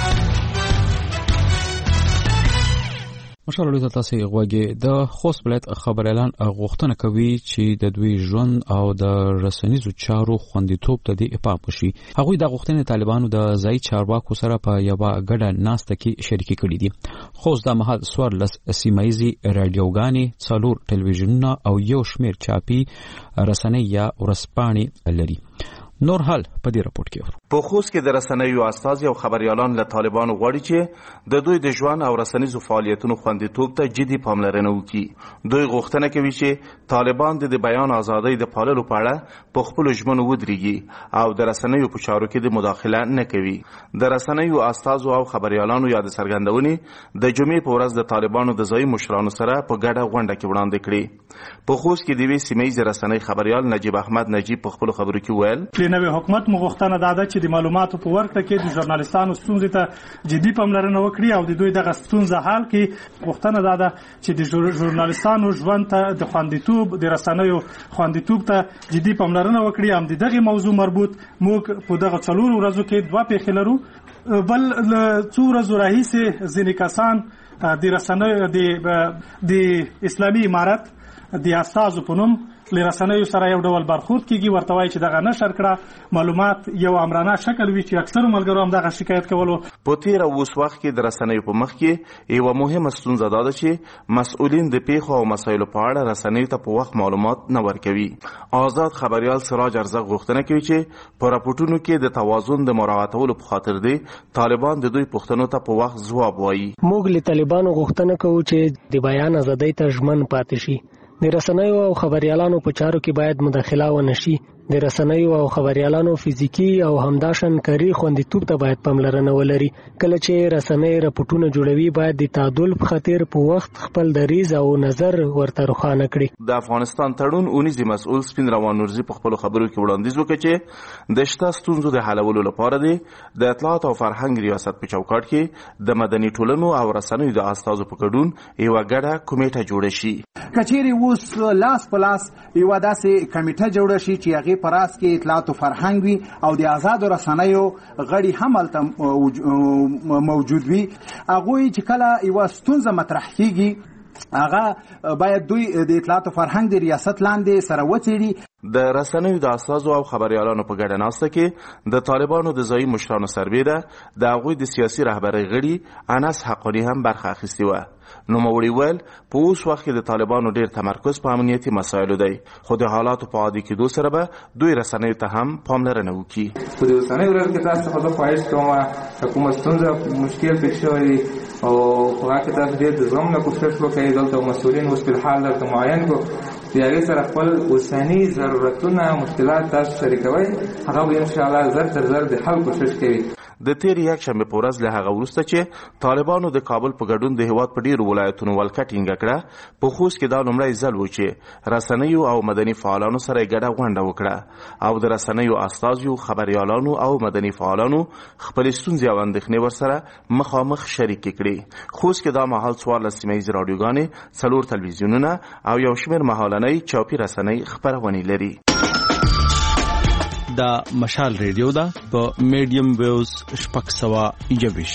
مشال ریډیو تاسو غوږی د خوست ولایت خبر اعلان غوښتنه کوي چې د دوی ژوند او د رسنیزو چارو خوندیتوب ته د افاق وشي. هغوی د غوښتنې طالبانو د ځای چارواکو سره په یو ګډه ناسته کې شریک کړي دي. خوست د مهال 14 سیمایي رادیوګانې، 4 ټلویزیونونه او یو شمیر چاپی رسنۍ یا ورځپاڼې لري. نور حال په دې راپور کې په خوست کې د رسنیو استازي او خبريالان له طالبانو غواړي چې د دوی د ژوند او رسنیزو فعالیتونو خوندیتوب ته جدي پاملرنه وکړي. دوی غوښتنه کوي چې طالبان د بیان ازادۍ د پاللو په اړه په خپل ژمنو ودرېږي او د رسنیو په چارو کې د مداخله نه کوي. د رسنیو استازو او خبريالانو یاد څرګندونې د جمعې په ورځ د طالبانو د ځای مشرانو سره په ګډه غونډه کې وړاندې کړې. په خوست کې د وی سیمې رسنۍ خبريال نجیب احمد نجیب په خپل خبرو کې ویل نوې حکومت مغوښتنه ده چې د معلوماتو په ورکړه کې د ژورنالیستانو ستونزې ته جدي پاملرنه وکړي او د دوی دغه ستونزه حل کړي. غوښتنه ده چې د ژورنالیستانو ژوند ته د خوندیتوب، د رسنیو خوندیتوب ته جدي پاملرنه وکړي. هم د دغه موضوع مربوط موږ په دغه 4 ورځو کې 2 پیښې لرو. بل له 2 ورځو راهیسې ځینې کسان د رسنیو د اسلامي امارت د استازو په نوم له رسنیو سره یو ډول برخورد کیږي، ورته وایي چې دغه نشر کړه معلومات یو امرانه شکل وي چې اکثر ملګرو هم دغه شکایت کولو. په تیر اوس وخت کې د رسنیو په مخ کې یو مهمه ستونزه ده چې مسؤلین د پیښو او مسایلو په اړه رسنیو ته په وخت معلومات نه ورکوي. آزاد خبريال سراج ارزق غوښتنه کوي چې په راپورټونو کې د توازن د مراعاتولو په خاطر دی طالبان د دوی پوښتنو ته په وخت ځواب وایي. موږ له طالبانو غوښتنه کوو چې د بیان ازادۍ ته ژمن پاتې شي. د رسنیو او خبريالانو په چارو کې باید مداخله ونه شي. د رسنیو او خبريالانو فزیکی او همداشن کاری خوندیتوب ته باید پاملرنه ولري. کله چې رسنۍ راپورټونه جوړوي باید د تعادل په خاطر په وخت خپل دریځ او نظر ورته روښانه کړي. د افغانستان تړون اونیزي مسؤل سپین روان نورزي په خپل خبرو کې وړاندیز وکړ چې د شته ستونزو د حلولو لپاره د اطلاعات او فرهنګ ریاست په چوکاټ کې د مدني ټولنو او رسنیو د استازو په ګډون یو ګډه کمیټه جوړه شي. کچېری اوس لاس په لاس یو داسې کمیټه جوړه شي چې هغه پراس کې اطلاعات او فرهنګ وي او د آزاد رسنیو غړي هم الته موجود وي. هغه چې کله یو ستونزه مطرح کیږي هغه باید دوی د اطلاعات او فرهنګ د ریاست لاندې سره وڅېړي. د رسنیو د استازو او خبريالانو په ګډه ناسته کې د طالبانو د ځای مشرانو سربېره د هغوی د سیاسي رهبرۍ غړي انس حقانی هم برخه اخیستې وه. نوموړي ویل په اوس وخت کې د طالبانو ډېر تمرکز په امنیتي مسایلو دی، خو د حالاتو په عادي کېدو سره به دوی رسنیو ته هم پاملرنه وکړي. په دې اوسنۍ ورځ کې تاسو څخه زه خواهش کوم کومه ستونزه مشکل پېښ شوی او په هغه کې تاسو ډېر د زغم نه کوښښ وکړئ. دلته مسؤلین اوس په حال درته معین کړو د هغې سره خپل اوسني ضرورتونه مشکلات تاسو شریکوئ، هغه به انشاءالله زر تر زر د حل کوښښ کوي. د تیر یک شنبه په ورځ له هغه وروسته چې طالبانو د کابل په ګډون د هیواد په ډیرو ولایتونو ولکه ټینګه کړه. په خوست کې دا لومړی ځل و چې رسنیو او مدني فعالانو سره ګډه غونډه وکړه او د رسنیو استازیو، خبريالانو او مدني فعالانو خپل ستونزې او اندېښنې ورسره مخامخ شریک کړي. خوست کې دا مهال 14 سیمه رادیوګانې، 4 تلویزیونونه او یو شمېر مهالنۍ چاپي رسنۍ خبرونه لري. دا مشال ریډیو دا په میډیم ویوز 621.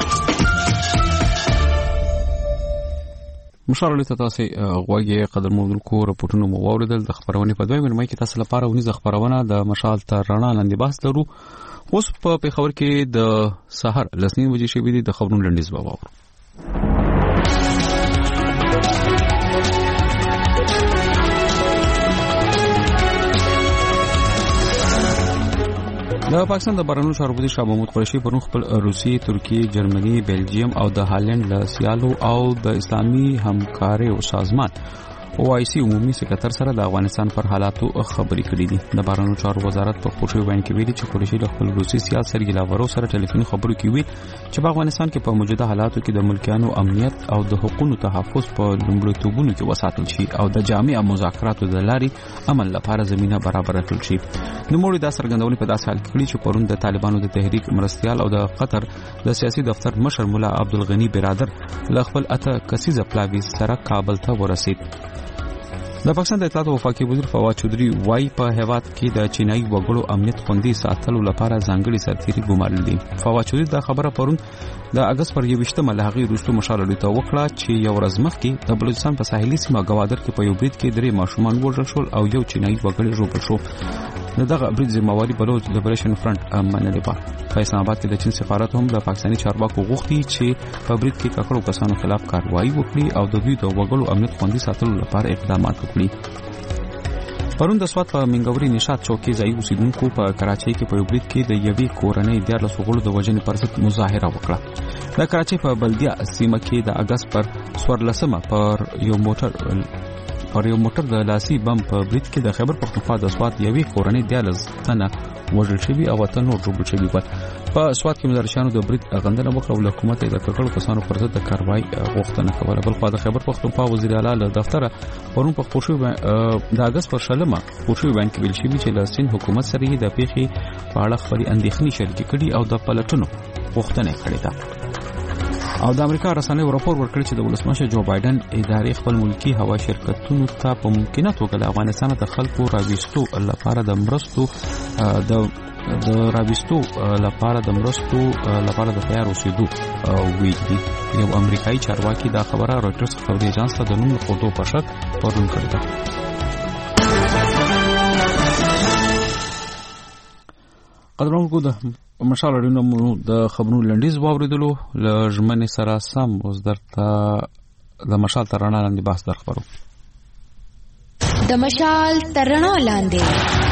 مشال له تاسو غوږی قدر موندونکو راپورټونه مو واوریدل. د خبرونه په دویمه مې کې تاسو لپاره ونیز خبرونه د مشال تر رڼا لاندې بحث لرو. اوس په پیښور کې د سحر لسنین وجې شوې دي د خبرونو لنډیز به واورو. د پاکستان د بهرنیو چارو وزیر شاه محمود قریشي پرون خپل روسیې، ترکیې، جرمني، بلجیم او د هالند له سیالو او د اسلامي همکاریو سازمان OIC عمومي سکرټر سره د افغانستان پر حالاتو خبرې کړې دي. د بهرنیو چارو وزارت په خصوصي بیان کې ویلي چې قریشي د خپل روسي سیاست سرګي لاورو سره ټلیفوني خبرو کې وی چې په افغانستان کې په موجوده حالاتو کې د ملکیانو امنیت او د حقوقو تحفظ په لومړیتوبونو کې وساتل شي او د جامع مذاکراتو د لارې عمل لپاره زمينه برابر کړل شي. نوموړي دا څرګندونه په داسې حال کې کړې چې پرون د طالبانو د تحریک مرستيال او د قطر د سیاسي دفتر مشر مولا عبدالغنی برادر له خپل اته کسیزه پلاوی سره کابل ته ورسید. د پاکستان د اطلاعات او وفاقي وزیر فواد چودري وايي په هیواد کې د چینایي وګړو امنیت خوندي ساتلو لپاره ځانګړي سرتیري ګمارل دي. فواد چودري دا خبره پرون د اگست پر 21 لهغې وروسته مشالله ته وکړه چې یو ورځ مخکې د بلوچستان په ساحلي سیمه ګوادر کې په یو برید کې 3 ماشومان وژل شول او یو چینایي وګړی ژوبل شو. دغه برید ذمہواری بلوچ لیبریشن فرنٹ منلې ده. په اسلام آباد کې د چین سفارت هم د پاکستاني چارواکو غوښتي چې په برید کې ککړو کسانو خلاف کاروایی وکړي او د دوی د وګړو امنیت خوندي ساتلو لپاره اقدامات وکړي. پرون د سوات په منګوري نشاط چوک کې ځای اوسیدونکو په کراچۍ کې په یو برید کې د یوې کورنۍ 14 غړو د وژنې پر ضد مظاهره وکړه. د کراچۍ په بلدیا سیمه کې د اگست پر 14 پر یو موټر د لاسي بم په برید کې د خیبر پختونخوا د سوات یوې کورنۍ 14 تنه وژل شوي او وطن نور جوړ شوي و. په سوات کې مدرسانو د برید غندنه وکړه او حکومت د ککړو کسانو پر ضد د کاروایی غوښتنه کوله. بل خو د خیبر پختونخوا وزیر اعلی له دفتر پرون په خوشو د اگست پر شلمه خوشو باندې ویل شوی چې د سین حکومت سره د پیښې په اړه خبري اندېښنې شریک کړي او د پلټنو غوښتنه کړې ده. او د امریکا رسنیو راپور ورکړی چې د ولسمشر جو بایدن ادارې خپل ملکی هوا شرکتونو ته په ممکنه توګه د افغانستان د خلکو راويستو لپاره د مرستو لپاره د تیار اوسېدو ویلي. یو امریکایي چارواکي دا خبره رويټرز خبري اژانس ته د نوم خودو په شک پرون کړې ده. قدرونکو د مشال اړینو د خبرونو لنډیز واوریدلو لژمنې سره سم اوس درته د مشال ترانه لاندې بحث درخبرو. د مشال ترانه لاندې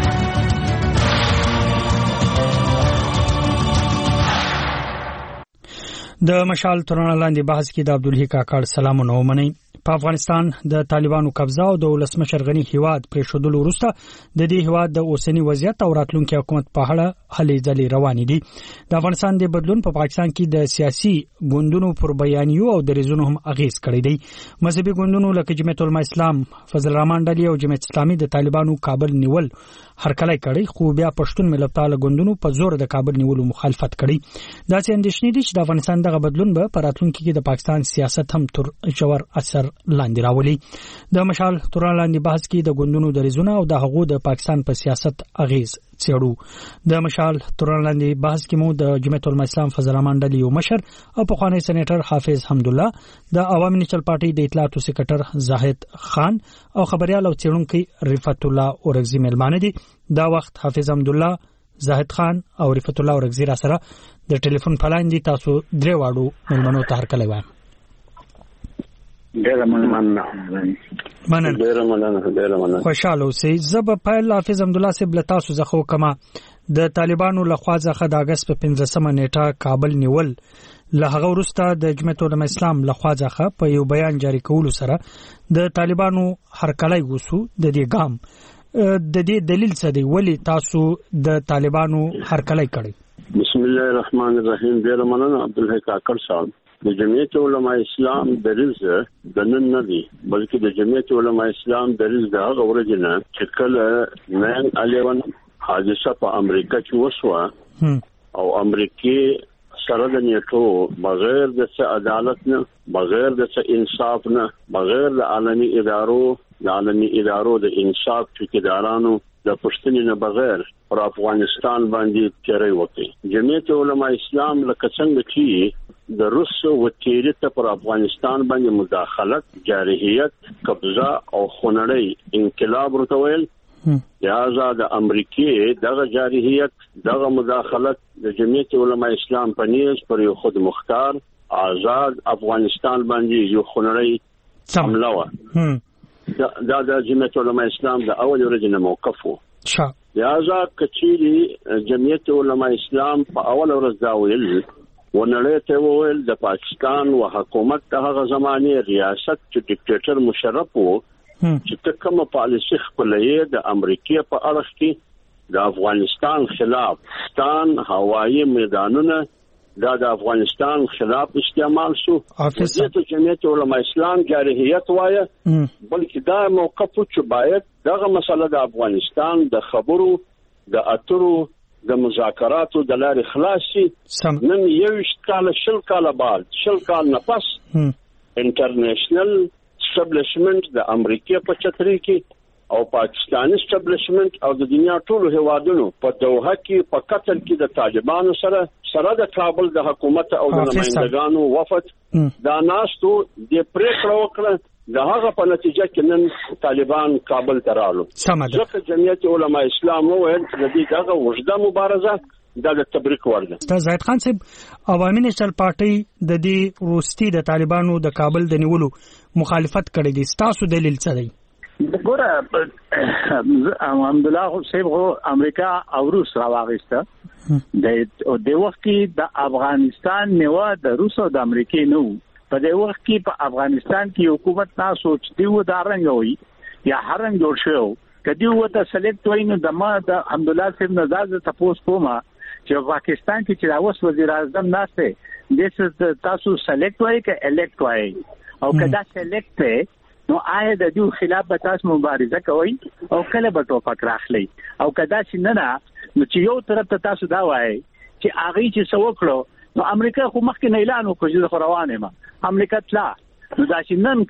د مشال ترانه لاندې بحث کې د عبدالحی کاکړ سلامونه ومنئ. په افغانستان د طالبانو قبضه او د ولسمشر غنی هیواد پرې شودلو وروسته د دې هیواد د اوسنی وضعیت او راتلونکي حکومت په اړه هلې ځلې روانې دي. د افغانستان د بدلون په پاکستان کې د سیاسي ګوندونو پر بیانیو او دریزونو هم اغیز کړی دی. مذهبي ګوندونو لکه جمعیت العلماء اسلام، فضل الرحمن ډلې او جمعیت اسلامي د طالبانو کابل نیول هرکلی کړی، خو بیا پښتون ملت تعالی ګوندونو په زور د کابل نیولو مخالفت کړی. دا چې اندېښنې دي چې د افغانستان دغه بدلون به په راتلونکي کې د پاکستان سیاست هم تر ژور اثر لاندې راولي. د مشال ترانه لاندې بحث کې د ګوندونو دریزونه او د هغو د پاکستان په سیاست اغیز څېړو. د مشال ترانه لاندې بحث کې مو د جمعیت العلماء اسلام فضل الرحمن ډلې یو مشر او پخوانی سېنیټر حافظ حمدالله، د عوامي نېشنل پارټي د اطلاعاتو سېکرټر زاهد خان او خبريال او څېړونکي رفعت الله اورغزي ملمانه دي. دا وخت حافظ حمدالله، زاهد خان او رفعت الله اورغزي را سره د ټلیفون په لاندې تاسو درې واړو ملمنو ته هرکلی وایم. ډېر مننه. خوشاله اوسئ. زه به پیل حافظ حمدالله صاحب له تاسو څخه وکړم. د طالبانو لخوا څخه د اگست په 15 نیټه کابل نیول له هغه وروسته د جمعیت العلماء اسلام لخوا څخه په یو بیان جاری کولو سره د طالبانو هرکلی وسو. د دې ګام د دې دلیل څه دی؟ ولی تاسو د طالبانو هرکلی کړی؟ بسم الله الرحمن الرحیم. ډیر مننه عبدالحق کاکړ صاحب. د جمعیت علماء اسلام دریځ د نن نه دی بلکې د جمعیت علماء اسلام دریځ د هغه ورځې نه چې کله 9/11 حادثه په امریکا کې وشوه او امریکای سره د نیټو بغیر د عدالت نه بغیر د انصاف نه بغیر د عالمي ادارو د انصاف ټیکدارانو د پښتنې نه بغیر پر افغانستان باندې تیری وکړي. جمعیت علماء اسلام لکه څنګه چې د روس او تیریت پر افغانستان باندې مداخلت جارحیت قبضه او خونړی انقلاب ورته ویل لہذا د امریکای دغه جارحیت دغه مداخلت د جمعیت علماء اسلام په نیز پر یو خود مختار آزاد افغانستان باندې یو خونړی حمله و. دا د جمعیت علماء اسلام د اول ورځې نه موقف وو. لہذا کچيري جمعیت علماء اسلام په اول ورځ دا ویل ونړۍ ته ویل د پاکستان او حکومت د هغه زمانه ریاست چې ډیکټیټر مشرف وو چې کومه پالیسي خپلې د امریکای په اړه کې د افغانستان خلاف ستان هوایي میدانونه دا د افغانستان خلاف استعمال شو. د جمعیت علماء اسلام جارحیت وایي بلکې دا موقف چې باید دغه مسله د افغانستان د خبرو د اترو د مذاکراتو د لارې خلاص شي. نن 20 کال بعد 20 کال نه پس انټرنیشنل اسټابلیشمنت د امریکای په چترۍ کې او پاکستاني اسټابلیشمنت او د دنیا ټولو هیوادونو په دوحه کې په قتل کې د طالبانو سره د کابل د حکومت او د نمائندګانو وفد دا ناستو د پریکړه وکړه د هغه په نتیجه کې نن طالبان کابل ته راغلو. ځکه جمعیت علماء اسلام وویل چې د دغه وجده مبارزه د تبریک ورده. استاد زاهد خان صاحب عوامي نیشنل پارټي د دې روسي د طالبانو د کابل د نیولو مخالفت کړې دي. تاسو دلیل څه دی؟ ګوره الحمدلله صاحب امریکا او روس راوغسته د وخت کې د افغانستان نیو د روس او د امریکای نو په دې وخت کې په افغانستان کې حکومت نه سوچ دی و دا رنګ وي یا هرنګ جوړ شو کدی وته سلیکټ وینو د ما د الحمدلله صاحب نزاز تاسو کومه چې پاکستان کې چې اوس وزیر اعظم ناشته د تاسو سلیکټ وای ک الکټ وای او کدا سلیکټ نو آیا د دې خلاف به تاسو مبارزه کوئ او کله به ټوپک راخلی او کدا چې نه نو چې یو طرف ته تاسو دا وایي چې هغه چې څه وکړو نو امریکا خو مخکې نه اعلان وکړ چې روانه ما امریکا تلا نو دا چې نن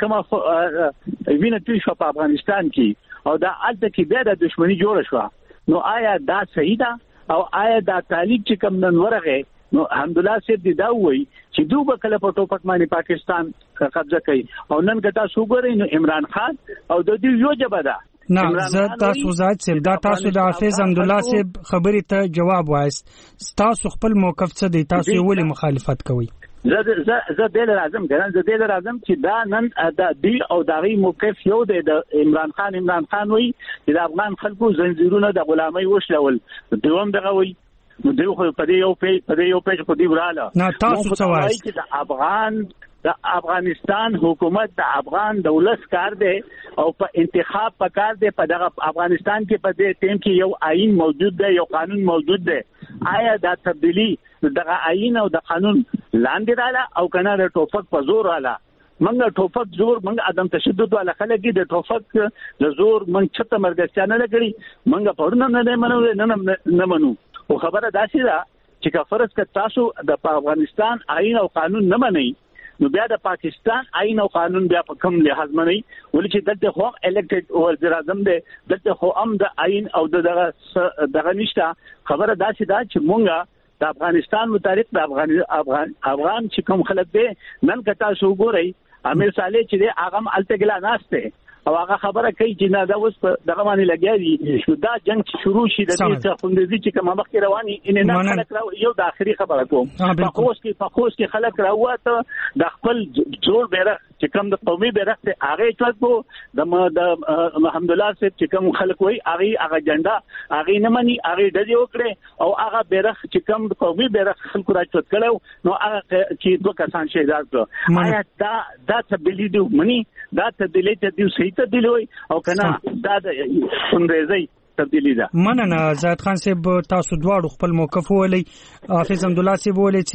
کومه وینه توی شو په افغانستان کې او دا الته کې بیا د دښمنی جوړ شو نو آیا دا صحیح ده او آیا دا طالب چې کوم نن ورغه نو الحمدلله سید دا وایي چې دوی کله په ټوپک باندې پاکستان قبضه کوي او نن کدا سو ګورې نو عمران خان او د دې یو جبه ده نه زه تاسو زاد سیل دا تاسو د حافظ حمدالله سیب خبرې ته جواب وایست. تاسو خپل موقف څه دی؟ تاسو ولې مخالفت کوئ؟ زه دل راځم چې دا نن د دې او دغه موقف یو د عمران خان وایي چې د افغان خلکو زنجیرونه د غلامۍ وشلول دوم دغه وایي نو دوی خو په دې یو پیج خو دی وراله نه تاسو څه وایي چې د افغانستان حکومت د افغان دولت کار دی او په انتخاب پکار دی په دغه افغانستان کې په دې ټیم کې یو آئین موجود دی یو قانون موجود دی. آیا دا تبدیلی دغه آئین او د قانون لاندې رااله او کنه د ټوپک په زور رااله؟ منګه ټوپک زور منګه عدم تشدد ولا خلک د ټوپک د زور منګ چته مرګستیا نه لګړي منګه پړنه نه منو نه منو او خبره داسې ده چې کفرس ک تاسو د افغانستان آئین او قانون نه منئ نو بیا د پاکستان آئین او قانون بیا په کوم لحاظ منئ ولې چې دلته خو الکټډ وزیر اعظم دی دلته خو د آئین او دغه نشته. خبره داسې ده چې مونږه د افغانستان متعلق د افغان چې کوم خلک دی نن که تاسو وګورئ امیر صالح چې دی هغه الته ګلا ناشته او هغه خبره کوي چې نه دا اوس دغه باندې لګیا دي دا جنگ شروع شي د دې خوندزي چې کوم مخکې رواني ان نه خلک راو یو د اخري خبره کوم په خوش کې خلک راوته د خپل جوړ بیرغ چې کوم د قومي بیرغ ته هغه چوکو د الحمدلله چې کوم خلک وای هغه جنډا هغه نه مني هغه د دې وکړي او هغه بیرغ چې کوم د قومي بیرغ خلکو راچوت کړو نو هغه چې دوه کسان شهیدان کړو. آیا دا تبدیلی دی مني دا تبدیلی ته دی ته دلوي او کنه دا د انګریزي تبدیلی ده. مننه زاهد خان صاحب، تاسو دواړو خپل موقف ولې. حافظ حمد الله صاحب ولې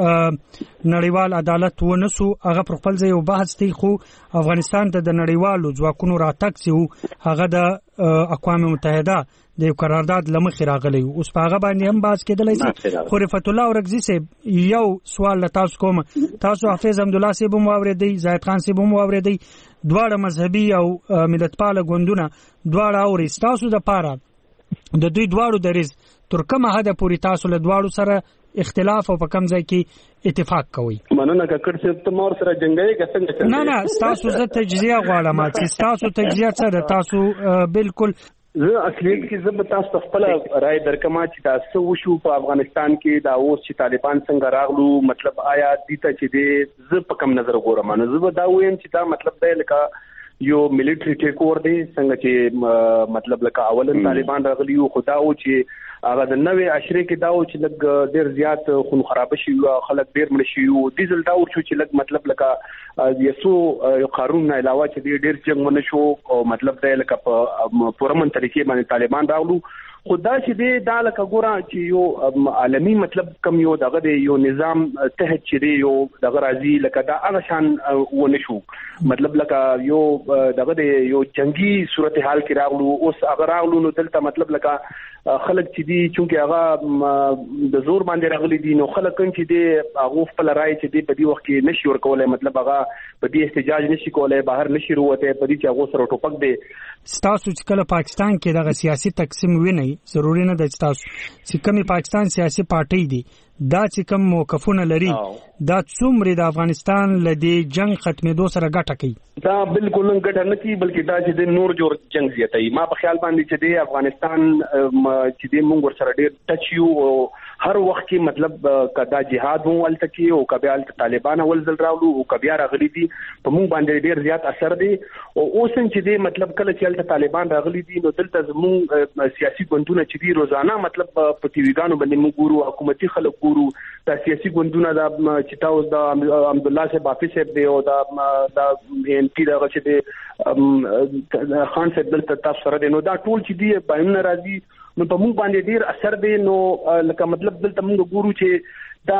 چې نړیوال عدالت ونسو، هغه پر خپل ځای یو بحث دی، خو افغانستان ته د نړیوالو ځواکونو راتګ چې هغه د اقوام متحده د یو قرارداد لمخې راغلی، اوس په هغه باندې هم بحث کېدلی شي. خو رفعت الله اورکزي صاحب یو سوال له تاسو کوم، تاسو حافظ حمد الله صاحب هم واورېدی، زاهد خان صاحب هم واورېدی، دواړه مذهبي او ملتپاله ګوندونه دواړه اوري. تاسو د پاره د دوی دواړو دریځ تر کومه حده پورې تاسو له دواړو سره اختلاف او په کوم ځای کې اتفاق کوي؟ مننه ککړ صاحب، ته مور سره جنگي که څنګه؟ نه تاسو زه تجزیه غواړم چې تاسو تجزیه څه ده. تاسو بالکل زه اصلیت کې زه به تاسو خپل رائے درکما چې تاسو وشو په افغانستان کې دا اوس چې طالبان څنګه راغلو، مطلب آیا دې ته چې دې زه په کوم نظر ګورم. نو زه به دا وایم چې دا مطلب دی لکه یو ملټری ټیک اور دی، څنګه چې مطلب لکه اولن طالبان راغلی او خدا او چې هغه د نوې عشره کې دا او چې لګ ډیر زیات خون خراب شي او خلک ډیر مړ شي او ډیزل دا او چې لګ مطلب لکه یسو قانون نه علاوه چې ډیر جنگ ونه شو او مطلب دا لکه په پرمن طریقې باندې طالبان راغلو. خدا چې دی دا لکه ګوره چې یو عالمی مطلب کم یو دغه دی یو نظام تحت چې دی یو دغه راځي لکه دا هغه شان ونه شو، مطلب لکه یو دغه دی یو جنگي صورتحال کې راغلو. اوس هغه راغلو نو دلته مطلب لکه خلک چې دی چونکه هغه د زور باندې راغلي دي، نو خلک چې دی هغه خپل رائے چې دی په دې وخت کې نشي ورکولای، مطلب هغه په دې احتجاج نشي کولای، بهر نشي وروته، په دې چې هغه سره ټوپک دی. تاسو چې کله پاکستان کې دغه سیاسي تقسیم ویني، ضروري نه ده چې تاسو چې کومي پاکستان سیاسي پارټي دي دا چې کوم موقفونه لري دا څومره د افغانستان لدی جنگ ختمېدو سره ګټه کوي؟ دا بالکل نه ګټه نه کوي، بلکې دا چې د نور جوړ جنگ زیاتوي. ما په خیال باندې چې د افغانستان چې د موږ سره ډېر ټچ یو او هر وخت کې مطلب کدا جهاد مو ولته کې او کبه ال طالبان ول ځل راولو او کبه راغلي دي په موږ باندې ډېر زیات اثر دی. او اوس چې د مطلب کله چې ال طالبان راغلي دي نو دلته زموږ سیاسي ګوندونه چې دی روزانه مطلب په ټي وی ګانو باندې موږ ګورو، حکومتي خلک ګورو، د سیاسي ګوندونه د چې تاسو د عبد الله صاحب حافظ صاحب دی او د ان پی دغه چې د خان صاحب دلته تاسو سره دی، نو دا ټول چې دی باندې ناراضي نو په موږ باندې ډیر اثر دی. نو لکه مطلب دلته موږ ګورو چې دا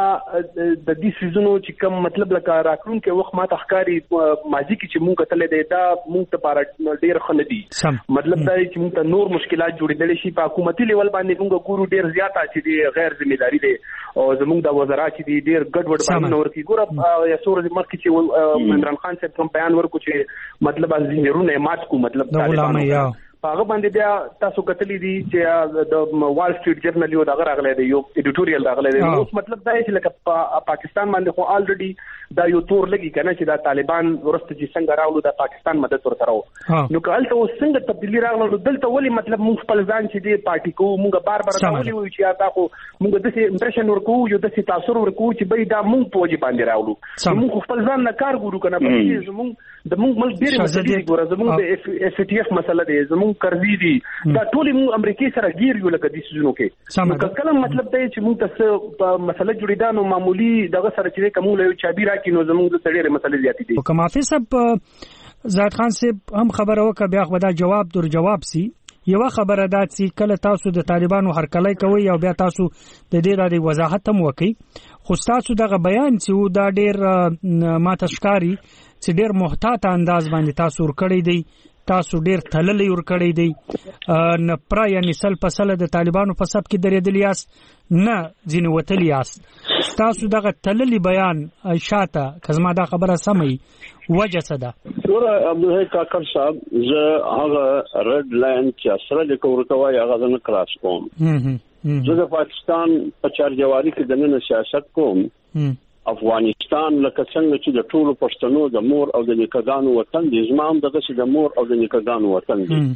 د دې سيزونو چې کوم مطلب لکه راکړون کې وخت ما تخکاری ماضي کې چې موږ کتل دی دا موږ ته پاره ډیر خنه دي، مطلب دا چې موږ ته نور مشکلات جوړېدل شي په حکومتي لیول باندې موږ ګورو ډیر زیاته چې دی غیر ذمہداري دی او زموږ د وزرا چې دی ډیر ګډ وډ باندې ورکی ګوره یا سور د مخکې چې عمران خان صاحب کوم بیان ورکو چې مطلب ازینرونه مات کو مطلب طالبان هغه باندې بیا تاسو کتلی دي چې د وال سټریټ جرنل یو دغه راغلی دی، یو ایډیټوریال راغلی دی. اوس مطلب دا چې لکه پاکستان باندې خو الریډي دا یو تور لګي کنه چې دا طالبان ورسته چې څنګه راولو د پاکستان مدد ورته راو، نو کله اوس څنګه تبدیلی راغلو دلته ولی مطلب موږ خپل ځان چې دی پارټي کو موږ بار بار راولي وي چې دا خو موږ د امپریشن ورکو یو د تاثیر ورکو چې به دا موږ په وجه باندې راولو، موږ خپل ځان نه کار ګورو کنه په دې زموږ د موږ ملک ډیر مسلې ګوره زموږ د اف ټي اف مسله دی، زموږ قرضې دي، دا ټول موږ امریکای سره ګیر یو لکه د سيزونو کې. نو کله مطلب دی چې موږ تاسو په مسله جوړیدا نو معمولی دغه سره چې کوم له چابي راکې نو زموږ د ډېرې مسلې زیاتې دي. کوم حافظ صاحب زاهد خان صاحب هم خبره وکړه بیا خو دا جواب در جواب سي. یو خبره ده چې کله تاسو د طالبانو هرکلی کوي او بیا تاسو د دې د وضاحت هم وکړي، خو تاسو دغه بیان چې دا ډېر ماته ښکاري چې ډېر محتاط انداز باندې تاسو ورکړی دی، تاسو ډېر تللی ورکړی دی، نه پرا یعنی سل په سل د طالبانو په سب کې درېدلی یاست نه ځینې وتلی یاست. تاسو دغه تللی بیان شاته که زما دا خبره سمه وجه څه ده؟ ګوره عبدالحی کاکړ صاحب زه هغه رد لاین چې سره لیکه ورته وایي هغه زه نه کراس کوم. زه د پاکستان په چارجواري کې دننه سیاست کوم. افغانستان لکه څنګه چې د ټولو پښتنو د مور او د نیکګانو وطن دی، زما هم دغه چې د مور او د نیکګانو وطن دی.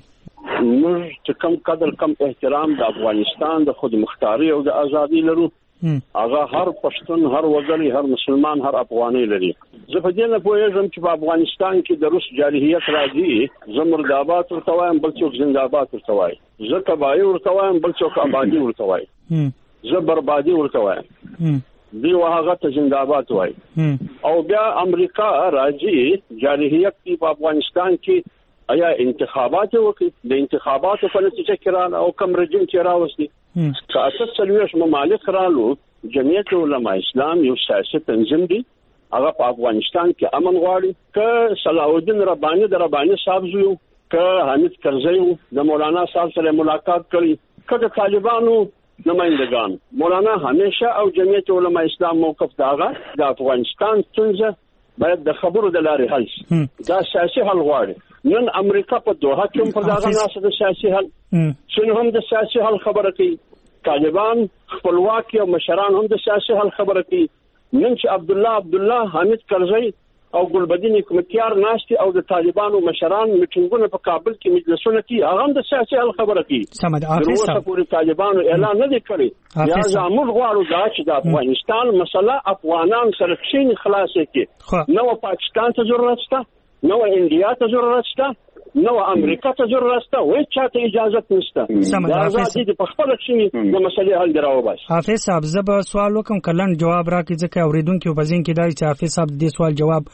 موږ چې کم قدر کم احترام د افغانستان د خود مختاري او د ازادي لرو، هغه هر پښتون، هر وګړی، هر مسلمان، هر افغاني لري. زه په دې نه پوهېږم چې په افغانستان کې د روس جارحیت راځي، زه مرداباد ورته وایم بل څوک زنده‌باد ورته وایي، زه تباهي ورته وایم بل څوک آبادي ورته وایي، زه بربادي ورته وایم دی هغه ته زنده‌باد وایي. او بیا امریکا راځي جارحیت په افغانستان کې آیا انتخابات وکړي د انتخاباتو په نتیجه کې را او کوم رژیم چې راوستي که اساس سلويش ممالک رالو جمعیت علماء اسلام یو سیاسي تنظیم دی هغه په افغانستان کې امن غواړي که صلاح الدین رباني د رباني صاحب زوی که حمید کرزی د مولانا صاحب سره ملاقات کړي که د طالبانو نمائندگان مولانا همیشه او جمعیت علماء اسلام موقف داغه د افغانستان څنګه باید د خبرو د لارې حل شي دا سیاسي حل غواړي نن امریکا په دوحه کې په داغه ناسه د سیاسي حل څنګه هم د سیاسي حل خبره کوي طالبان خپلواکي او مشران هم د سیاسي حل خبره کوي نن چې عبد الله حمید کرزی او ګلبدین حکومتیار ناشتي او د طالبانو مشران میټینګونه په کابل کې مجلسونه کوي هغه هم د سیاسي حل خبره کوي دروازه پورې طالبانو اعلان نه کړی یا زموږ غواړو دا چې د افغانستان مسله افغانان سره کښین خلاص کړي نو پاکستان ته ضرورت شته نو انډیا ته ضرورت شته نو امریکا ته ضرورت شته وای چاته اجازه نشته دا ځکه په خپل شي د مسلې حل دراو بس حافظ صاحب زب سوال وکم کلن جواب راکړي ځکه اوریدونکو په ځین کې دا چې حافظ صاحب دې سوال جواب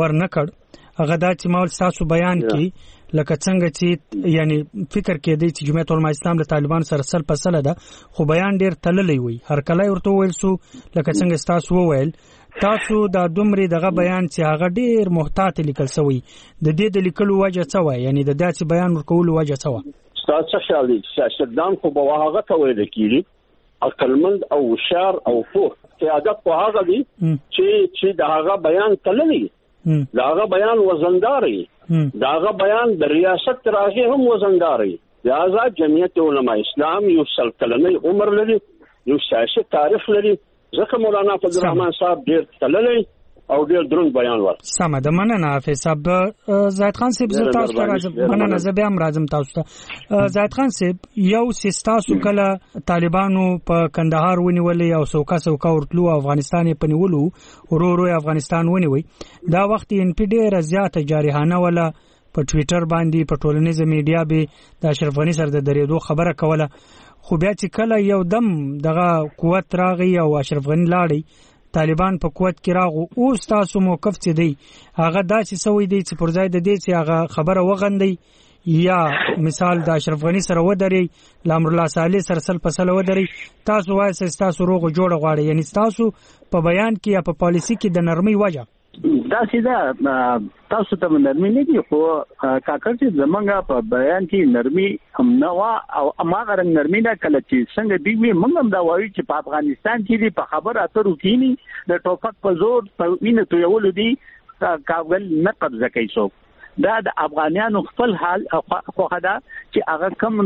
ورنکړ هغه دا چې مول تاسو بیان کې لکه څنګه چې یعنی فکر کې دی چې جمعیت علماء اسلام له طالبان سره سل په سل ده خو بیان ډیر تللی وي هر کله ورته ویل سو لکه څنګه تاسو وویل تاسو دا دومره دغه بیان چې هغه ډیر محتاط لیکل شوی د دې د لیکلو وجه څه وای یعنی د داسې بیان ورکولو وجه څه وای تاسو خیال دي سیاستدان خو به هغه ته ویل کیږي عقلمند او هوښیار او پوه قیادت په هغه دي چې د هغه بیان تللی دا هغه بیان وزنداري دا هغه بیان د ریاست راغی هم وزنداري لہذا جمعیت علماء اسلام یو سل کلنی عمر لري یو سیاسي تاریخ لري ځکه مولانا فضل الرحمن صاحب ډیر تللی او ډیر درون بیان ور سم ده مننه حافظ صاحب زاهد خان صاحب زه تاسو ته راځم مننه زه بیا هم راځم تاسو ته زاهد خان صاحب یو سیستاسو کله طالبانو په کندهار ونیولې او سوکا ورتلو افغانستان په نیولو ورو افغانستان ونیوي دا وخت ان پی ډیر زیاته جارحانه ولا په ټوئیټر باندې په ټولنیزه میډیا به د اشرف غنی سره د درېدو خبره کوله خو بیا چې کله یو دم دغه قوت راغی او اشرف غنی لاړی طالبان په قوت کې راغو اوس تاسو موقف څه دی هغه داسې سوي دی چې پر ځای د دې چې هغه خبره وغندي یا مثال د اشرف غنی سره ودري لامر الله صالح سره سل په سل ودري تاسو وایي تاسو روغ جوړ غواړي یعنی تاسو په بیان کې یا په پالیسی کې د نرمۍ وجه دا سیده تاسو ته نرمي نه دي خو کاکړ چې زمونږه په بیان کې نرمي هم نه وا او اماغه رنګ نرمي نه کله چې څنګه دی موږ هم دا وایو چې په افغانستان کې دی په خبره اترو کې د ټوپک په زور په وینې تو یو لدی کابل نه قبضه کوي څوک دا د افغانانو خپل حال خو خدا چې هغه کم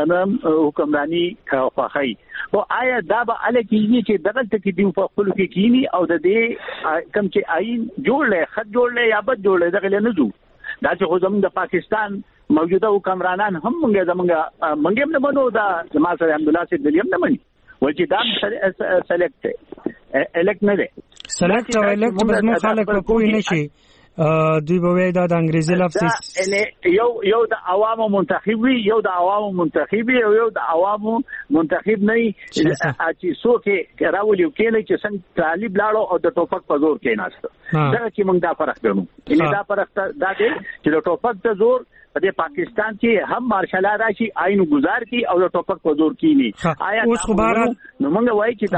حکمرانی خوخی او آیا دا به ال کېږي چې دغه تکي دی په خپل کې کینی او د دې کم چې آئین جوړ خط جوړ یا بد جوړ دغه نه زو دا چې خو زموږ د پاکستان موجوده حکمرانان هم موږ نه منو دا جماعت سره الحمدلله سي دلیم نه مني ول چې دا سلیکټ الکټ نه ده سلیکټ او الکټ به مو خلک کوی نشي دوی به وای دا د انګریزي لفظ یو د عوامو منتخب وي یو د عوامو منتخب وي او یو د عوامو منتخب نه چې څوک راولي کېله چې څنګه طالب لاړو او د ټوپک په زور کې ناشته دا چې موږ دا فرق ګڼو ان دا فرق دا دی چې د ټوپک په زور د پاکستان کې هم مارشال راشي آئین گزار کی او د ټوپک په زور کینی آیا اوس خبره نو موږ وایي چې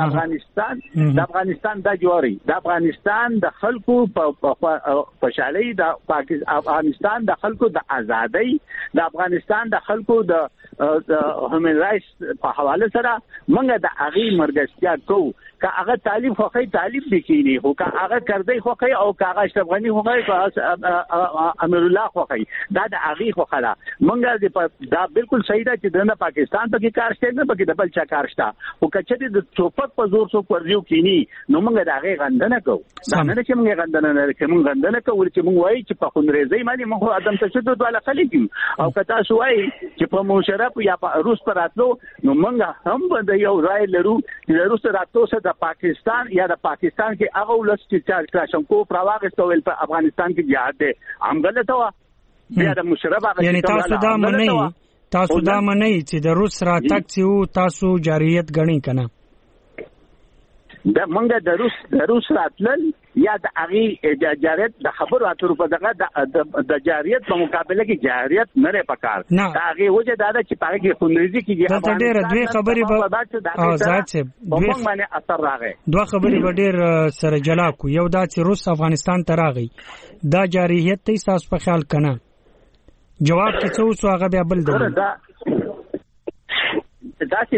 د افغانستان د جوړي د افغانستان د خلکو په شالي د افغانستان د خلکو د ازادۍ د افغانستان د خلکو د هیومن رائټس په حواله سره موږ د اغي مرګستیا کوو که هغه طالب خوخی طالب دکینی خو که هغه کردی خوخی او که هغه اشرف غنی خوخی امیر الله خوخی دا د اغي خوخلا مونږه دا بالکل صحیح ده چې د پاکستان په کې کار شته نه پکې د بل چا کار شته او کچې د چوپک په زور سو ورځو کینی نو مونږ دا هغه غندنه کوو دا نه چې مونږ غندنه نه کوو مونږ غندنه کوو چې مونږ وایي چې په خونریزي باندې مونږ ادم تشدد ولا خلک او کتا شو وایي چې په مشرف یا په روس پر راتلو نو مونږ هم د یو رائے لرو چې روس راتلو سره د پاکستان یا د پاکستان کې هغه ولس چې کلاشنکو پراواغستو ول په افغانستان کې جهاد ده هم غلطه وا بیا د مشرف هغه یعنی تاسو دا منئ چې د روس راتګ چې تاسو جاریت غنئ کنه د منګه د روس راتلل یا د هغه جاریت د خبرو اترو په دغه د جاریت په مقابله کې جاریت نه پکار هغه وجه دا چې پاره کې خونریزي کې د ډېر دوه خبرې به آزاد سه دوه باندې اثر راغی دوه خبرې به ډېر سره جلا کو یو دا چې روس افغانستان ته راغی دا جاریت ته تاسو په خیال کنه جواب کې څه وسو هغه بیا بل دی دا چې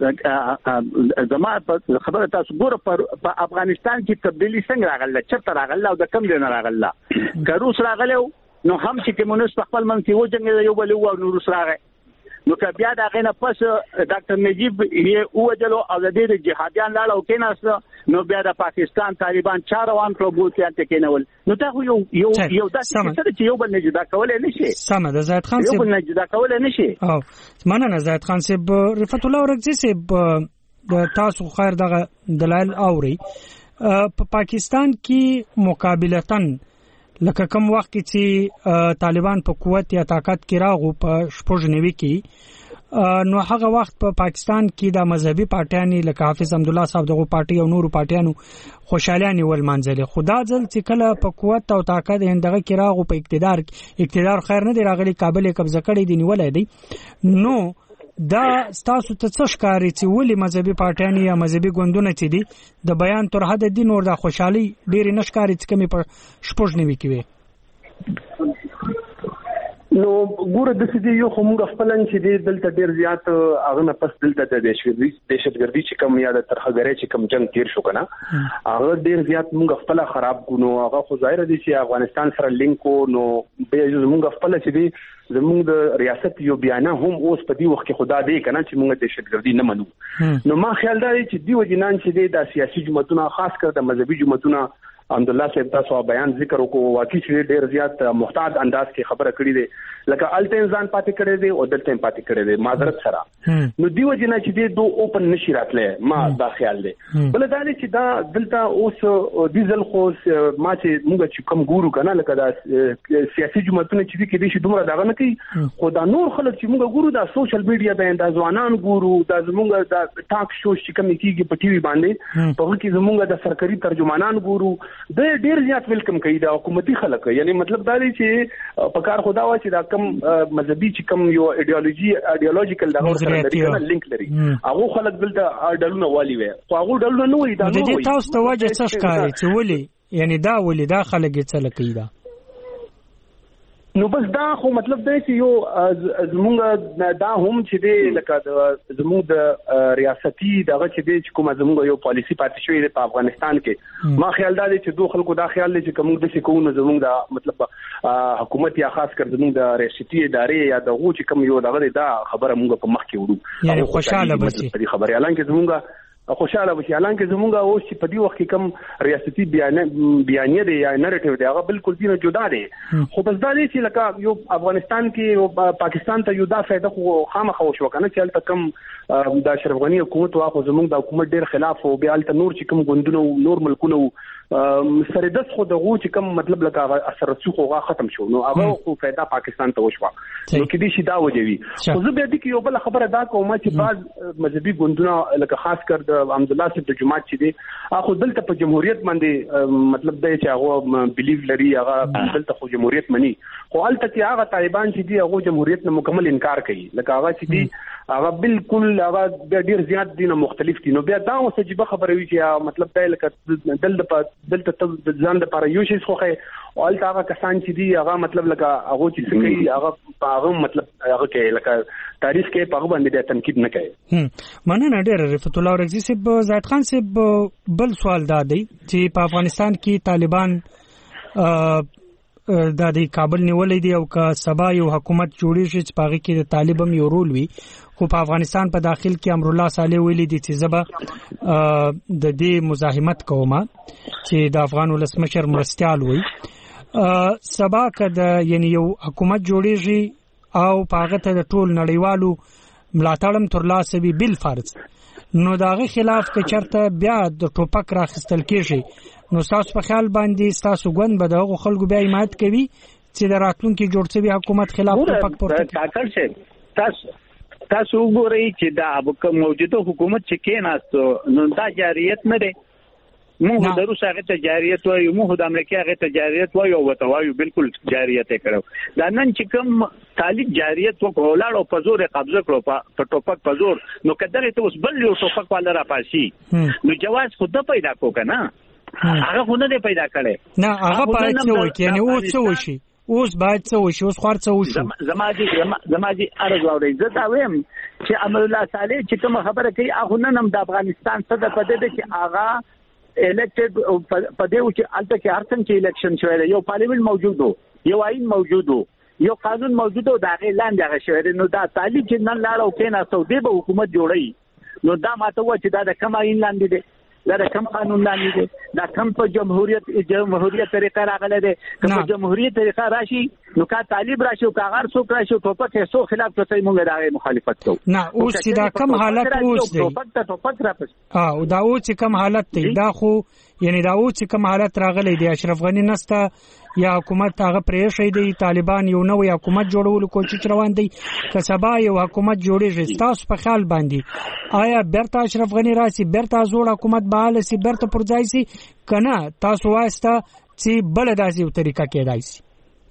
دا زما په خبره تاسو ګوره په افغانستان کې تبدیلی څنګه راغله چرته راغله او د کم دی نه راغله که روس راغله نو هم چې کمونست خپل منځ کې وجنګ یو بل او روس راغی نو که بیا دا غینه پس ډاکټر نجیب یې اوجلو او د دې جهادیان لاله او کیناست نو بیا د پاکستان طالبان چاروان پروبوتیان ته کېنول نو دا یو داسې چې یو بل نه جدا کولای نشي سم ده زاهد خان یو بل نه جدا کولای نشي او مننه زاهد خان صاحب رفعت الله ورغزي صاحب د تاسو خیر دغه دلایل اوري په پاکستان کې مقابلتن لکه کوم وخت کې چې طالبان په قوت یا طاقت کې راغو په 90 کې نو هغه وخت په پاکستان کې د مذهبي پارټیانو لکه حافظ حمد الله صاحب دغه پارټي او نورو پارټیانو خوشاليانه ول منځلي خدا ځل چې کله په قوت او طاقت هندغه کې راغو په اقتدار خیر نه دی راغلي کابل قبضه کړی دی نیولای دی نو دا تاسو ته څه ښکاري چې ولې مذهبي پارټیانو یا مذهبي ګوندونه چې دي د بیان تر حد دي نور د خوشحالي ډېر نه ښکاري چې کمی پر 90 کې وي نو ګوره د سدي یو کومه خپلن چې دی دلته ډیر زیات هغه نه پس دلته د دهشتګردي چې کم یا د ترخګری چې کم جنگ تیر شو کنه هغه ډیر زیات موږ خپل خراب ګونو هغه خو ظاهر دي چې افغانستان سره لینکو نو به موږ خپل چې دی زموږ د ریاست یو بیان هم اوس په دې وخت کې خدا دې کنه چې موږ دهشتګردي نه منو نو ما خیال دی چې دی وجنان چې دی د سیاسي جماعتونو خاص کر د مذهبي جماعتونو الحمدلله صاحب تاسو بیان ذکر وکړو واقعي چې ډیر زیات محتاط انداز کې خبره کړې ده لکه الته انسان پاتې کړي دي او دلته پاتې کړي دي معذرت سره نو دیو جنا چې دې دو اوپن نشي راتله ما دا خیال دی بل دا چې دا دلته اوس ډیزل خو ما چې موږ چې کم ګورو کنه لکه دا سیاسي جماعتونه چې کې دي چې دومره داغه نه کوي خو دا نور خلک چې موږ ګورو دا سوشل میډیا باندې دا ځوانان ګورو دا زموږ دا ټاک شو چې کم کیږي په ټي وي باندې په هغه کې زموږ د سرکاري ترجمانان ګورو د ډیر زیات ویلکم کوي دا حکومتي خلک یعنی مطلب دا دی چې په کار خدا وا چې دا کم مذهبي چې کم یو ایډیالوژیکل دا سره لري لینک لري هغه خلک دلته ډلونه والی وي خو هغه ډلونه نه وي دا نو د تاسو ته وجه څه ښکاري چې ولي یعنی دا ولي دا خلک څه لکې دا نو بس دا خو مطلب دی چې یو زمونږ دا هم چې دی لکه زمونږ د ریاستي دغه چې دی چې کومه زمونږ یو پالیسی پاتې شوې ده په افغانستان کې ما خیال دا دی چې دوه خلکو دا خیال دی چې کوم د سکون زمونږ د مطلب حکومت یا خاص کر زمونږ د ریاستي ادارې یا دغه چې کوم یو دغه دا خبره مونږ په مخ کې وړو یعنی خوشاله بشي په خبره اعلان کې زمونږ خوشاله بشي اعلان کې زمونږ اوس چې په دې وخت کې کم ریاستي بیانیه دی یا نریټیو دی هغه بالکل دینه جدا دی خو بس دا دی چې لکه یو افغانستان کې او پاکستان ته یو دا فائدہ خو خامخا وشو کنه چې الته کم د اشرف غنی حکومت واخو زمونږ د حکومت ډیر خلاف او بیا الته نور چې کم ګوندونه نور ملکونه سره د خو دغه چې کم مطلب لکه اثر رسوخ هغه ختم شو نو هغه خو فائدہ پاکستان ته وشو نو کې دې شي دا وجوي خو زه به دې کې یو بل خبره دا کوم چې بعض مذهبي ګوندونه لکه خاص کر الحمد لله چې د جماعت چې دی اخو دلته په جمهوریت باندې مطلب دی چې هغه بلیف لري هغه دلته خو جمهوریت مني خو البته چې هغه طالبان چې دی هغه جمهوریت نه مکمل انکار کوي لکه هغه چې دی هغه بالکل هغه ډیر زیات دینه مختلف دي نو بیا دا اوس چې خبره وی چې مطلب دی لکه دلته ځان د لپاره یو شی خوخه او البته هغه کسان چې دی هغه مطلب لکه هغه چې څه کوي هغه مطلب هغه کې لکه تاریخ کې په باندې د تنقید نه کوي مننه ډېر رفعت الله ورغزي صاحب زاهد خان صاحب بل سوال دا دی چې په افغانستان کې طالبان د کابل نیولې دی او که سبا یو حکومت جوړی شي چې پاغي کې د طالبان یو رول وي خو په افغانستان په داخل کې امر الله صالح ویلي دي چې زبا د دې مزاحمت کومه چې د افغان ولسمشر مرستيال وي سبا کده یعنی یو حکومت جوړیږي او پاغه ته د ټول نړیوالو ملاتړم تر لاسه وی بل فرض نو داغه خلاف که چرته بیا د ټوپک راخستل کیږي نو تاسو په خیال باندې تاسو ګوند به دغه خلکو بیا حمایت کوي چې د راتلونکي جوړ شوی حکومت خلاف ټوپک پورته کاکړ شه تاسو وګورئ چې دا موجوده حکومت چې کېناستو نو دا جاریت نه دی موږ د روس هغه ته جاریت وایو، موږ د امریکا هغه ته جاریت وایو او وتوایو بالکل جاریت کړو. دا نن چې کوم طالب جاریت وکړو په زور قبضه کړو په ټوپک په زور، نو کدرې ته اوس بل یو ټوپک والا را پاسي نو جواز خود پیدا کو کنه، هغه خو نه پیدا کړي نه هغه باید څه وکړي، یعنی اوس څه وشي، اوس باید څه وشي، اوس خور څه وشي. زماجي ارز اوري زه دا وایم چې امر الله صالح چې کوم خبره کوي هغه نن هم د افغانستان صدر په دې چې هغه الیکټډ په دې چې الته کې هر څنګه الیکشن شوی دی، یو پارلیمنت موجود وو، یو آئین موجود وو، یو قانون موجود وو، دا غیر لاندې هغه شوی دی. نو دا طالب چې نن لاړ او کېنا سعودي به حکومت جوړي، نو دا ماته و چې دا د کوم آئین لاندې دی، دا د کوم قانون لاندې دی، دا کوم په جمهوریت طریقه راغلی دی. کوم جمهوریت طریقه راشي نو کا طالب راشي او کا غیر څوک راشي ټوپک یې سو خلاف کوي، موږ دا مخالفت کوو. نه اوس چې دا کوم حالت اوس دی ټوپک راپس او دا اوس چې کوم حالت دی، دا خو یعنی دا اوس چې کوم حالت راغلی دی، اشرف غنی نسته یا حکومت هغه پرې شي دی، طالبان یو نوې حکومت جوړولو کوشش روان دی، که سبا یو حکومت جوړیږي تاسو په خیال باندې آیا بیرته اشرف غنی راسي، بیرته زوړ حکومت بحال سي، بیرته پر ځای سي کنه تاسو واسطه چې بل داسې یو طریقه کېدای سي؟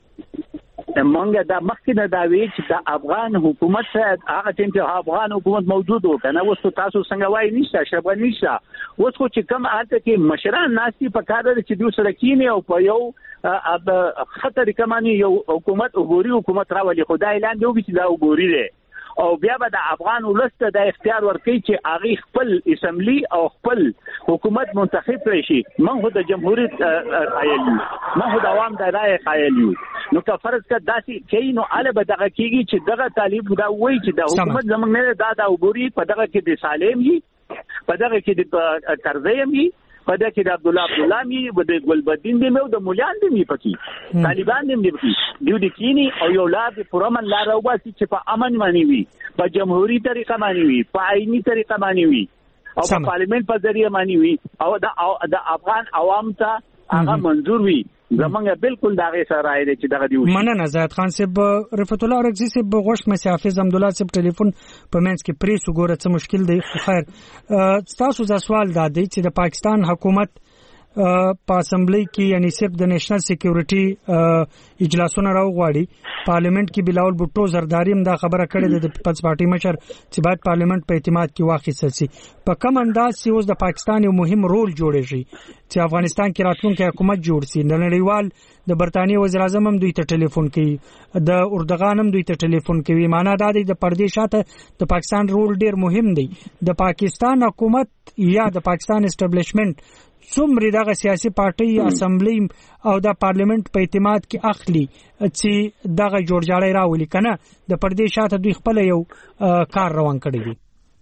مونږ دا مخکې دا وی چې د افغان حکومت هغه ټیم چې افغان حکومت موجود و کنه، اوس تاسو څنګه وایي نشته اشرف غنی نشته، اوس خو چې کوم حالت کې مشران ناسي په کار دي چې دوی سره کینی او په یو خطر کمانی یو حکومت وګوري، حکومت راولي خدای اعلان دی چې دا وګوري دی او بیا به د افغان ولست د اختیار ورکړي چې هغه خپل اسمبلی او خپل حکومت منتخب کړي شي. موږ د جمهوریت قایل یو، موږ د عوام د رائے قایل یو. نو که فرض کړه داسې کې نو اله به دغه کېږي چې دغه طالب دا وایي چې د حکومت زمونږ نه دا وګوري، په دغه کې د سالم یي، په دغه کې د کرزیم یي، په دغه کې د عبدالله می، د ګلبدین دی او د مولیان دی پکې، طالبان دی پکې، دیو د کینی او یو لار د پرامن لار واسي چې په امن مانی وي، په جمهوریت طریقه مانی وي، په آئینی طریقه مانی وي او په پارلیمنت په ذریعہ مانی وي او د افغان عوام ته هغه منظور وي. زمونږ بالکل دا غي سره راځي چې دغه دی. مننه زاهد خان صاحب. رفعت الله رغزي صاحب غوښ مې حافظ حمدالله صاحب ټلیفون په منځ کې پریس وګوره څه مشکل دی. خیر تاسو دا سوال دا دی چې د پاکستان حکومت په اسمبلی کې یعنی صرف د نېشنل سکیورټي اجلاسونه راوغواړي، پارلیمنت کې بلاول بوټو زرداری هم دا خبره کړې ده د پیپلز پارټي مشر چې باید پارلیمنت په اعتماد کې واخیستل شي. په کوم انداز چې اوس د پاکستان یو مهم رول جوړ شي چې افغانستان کې راتلونکي حکومت جوړ شي، نړیوال د برتانیې وزیر اعظم هم دوی ته ټلیفون کوي، د اردوغان هم دوی ته ټلیفون کوي. معنا دا دی د پردې شاته د پاکستان رول ډیر مهم دی. د پاکستان حکومت یا د پاکستان اسټابلیشمنت څومره دغه سیاسي پارټي اسمبلی او د پارلیمنت په اعتماد کې اخلي چې دغه جوړجاړی راولي کنه، د پردې شاته دوی خپل یو کار روان کړی دی.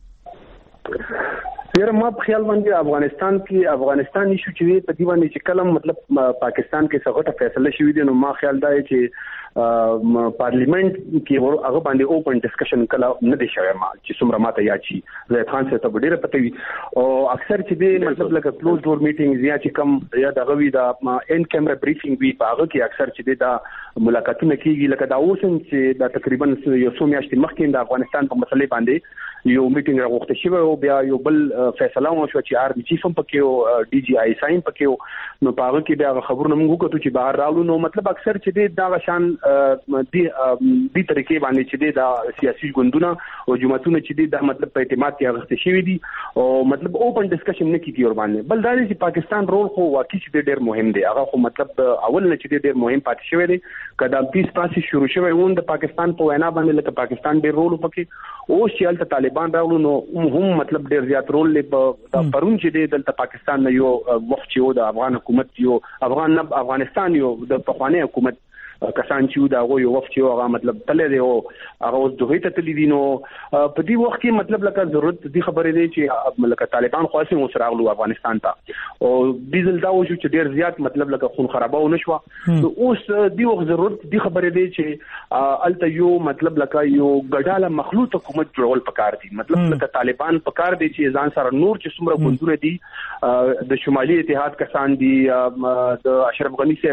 یاره ما په خیال باندې افغانستان نشو چې په دی باندې چې کلم مطلب پاکستان کې څه فیصله شوې دي، نو ما خیال دا چې پارلیمنت کې هغه باندې اوپن ډسکشن کله نه دی شوی، ما چې څومره ماته یاد شي زید خان صاحب ته ډیره پته وي او اکثر چې دی مطلب لکه کلوز ډور میټینګز یا چې کم یا دغه وی دا ان کیمرا بریفینګ وی په هغه کې اکثر چې دی دا ملاقاتونه کیږي، لکه دا اوس چې دا تقریبا یو څو میاشتې مخکې د افغانستان په مسلې باندې یو میټینګ راغوښته شوی او بیا یو بل فیصله وشو چې آر بي چیف هم پکې او ډي جی آی ساين پکې او نو په هغه کې بیا خبرونه موږ وکړو چې بهر راولو. نو مطلب اکثر چې دی دا شان دې طریقې باندې چې دی دا سیاسي ګوندونه او جماعتونه چې دی دا مطلب په اعتماد کې اغسته شوی دي او مطلب اوپن ډسکشن نه کیږي ور باندې. بل دا چې پاکستان رول خو واقعي چې ډېر مهم دی، هغه خو مطلب اول نه چې ډېر مهم پاتې شوی دی. کدا پیس پاسي شروع شوی وون د پاکستان په وینا باندې لکه پاکستان ډېر رول پکې او چې طالبان راولو نو هم مطلب ډېر زیات رول لري. پرون چې دی دلته پاکستان نه یو وخت چې د افغان حکومت یو افغانستان یو د پخوانی حکومت کسان چې دا غو یو وخت چې هغه مطلب تللی دی او هغه اوس دوی ته تللی دي، نو په دې وخت کې مطلب لکه ضرورت دي خبرې دی چې لکه طالبان خاصه مو سره غلو افغانستان ته او ډیزل دا وشو چې ډیر زیات مطلب لکه خون خرابه و نشو. نو اوس دی وخت ضرورت دي خبرې دی چې الته یو مطلب لکه یو ګډاله مخلوط حکومت جوړول پکار دي، مطلب لکه طالبان پکار دي چې ځان سره نور چې څومره ګوندونه دي د شمالي اتحاد کسان دي، د اشرف غنی صاحب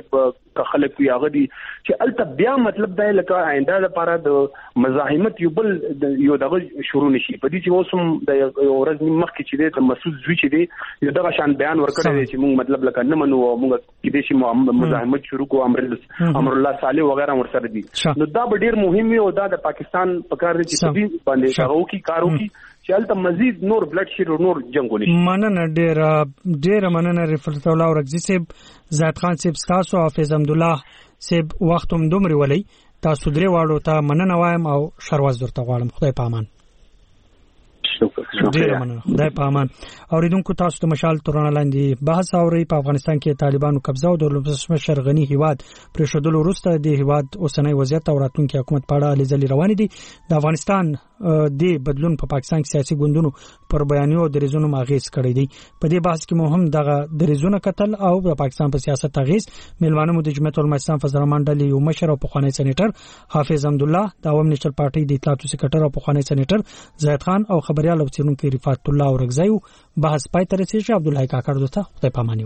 خلک وي هغه دي چې الته بیا مطلب دا لکه آینده لپاره د مزاحمت یو بل یو دغه شروع نشي په دې چې اوسم د ورځ مخکې چې د مسعود زوی چې دی یو دغه شان بیان ورکړی دی چې موږ مطلب لکه نه منو موږ کې دې شي مزاحمت شروع کو امر الله صالح وغیرہ ورسره دي نو دا به ډیر مهم وي او دا د پاکستان په کار دي چې دې باندې کارو کی چې الته مزید نور بلډ شیر او نور جنگونه مننه ډیر مننه رفعت الله ورغزي صاحب زاد خان صاحب تاسو حافظ حمد الله صاحب وختم دومره ولي تاسو درې واړو ته مننه وایم او شرواز درته غواړم خدای په امان ډیر مننه خدای په امان اوریدونکو تاسو د مشال تورونه لاندې بحث اوري په افغانستان کې طالبانو قبضه او د ولسمشر غنی هیواد پر شدل وروسته د هیواد اوسنۍ وضعیت او راتلونکي حکومت په اړه لزلي روان دي د افغانستان د بدلون په پاکستان کې سیاسي ګوندونو پر بیانیو د ریزونو ماغیز کړی دی په دې بحث کې مهم دغه د ریزونو قتل او د پاکستان په سیاست تغیز ملمانو د جمعیت العلماء اسلام فضل الرحمن ډلې یو مشر او پخوانی سېنیټر حافظ حمد الله د عوام نیشنل پارټي د اطلاعاتو سکرټر او پخوانی سېنیټر زاهد خان او خبريال او څېړونکو رفعت الله ورغزي بحث پای ته رسیدي عبد الله کاکړ دوسته خدای پاماني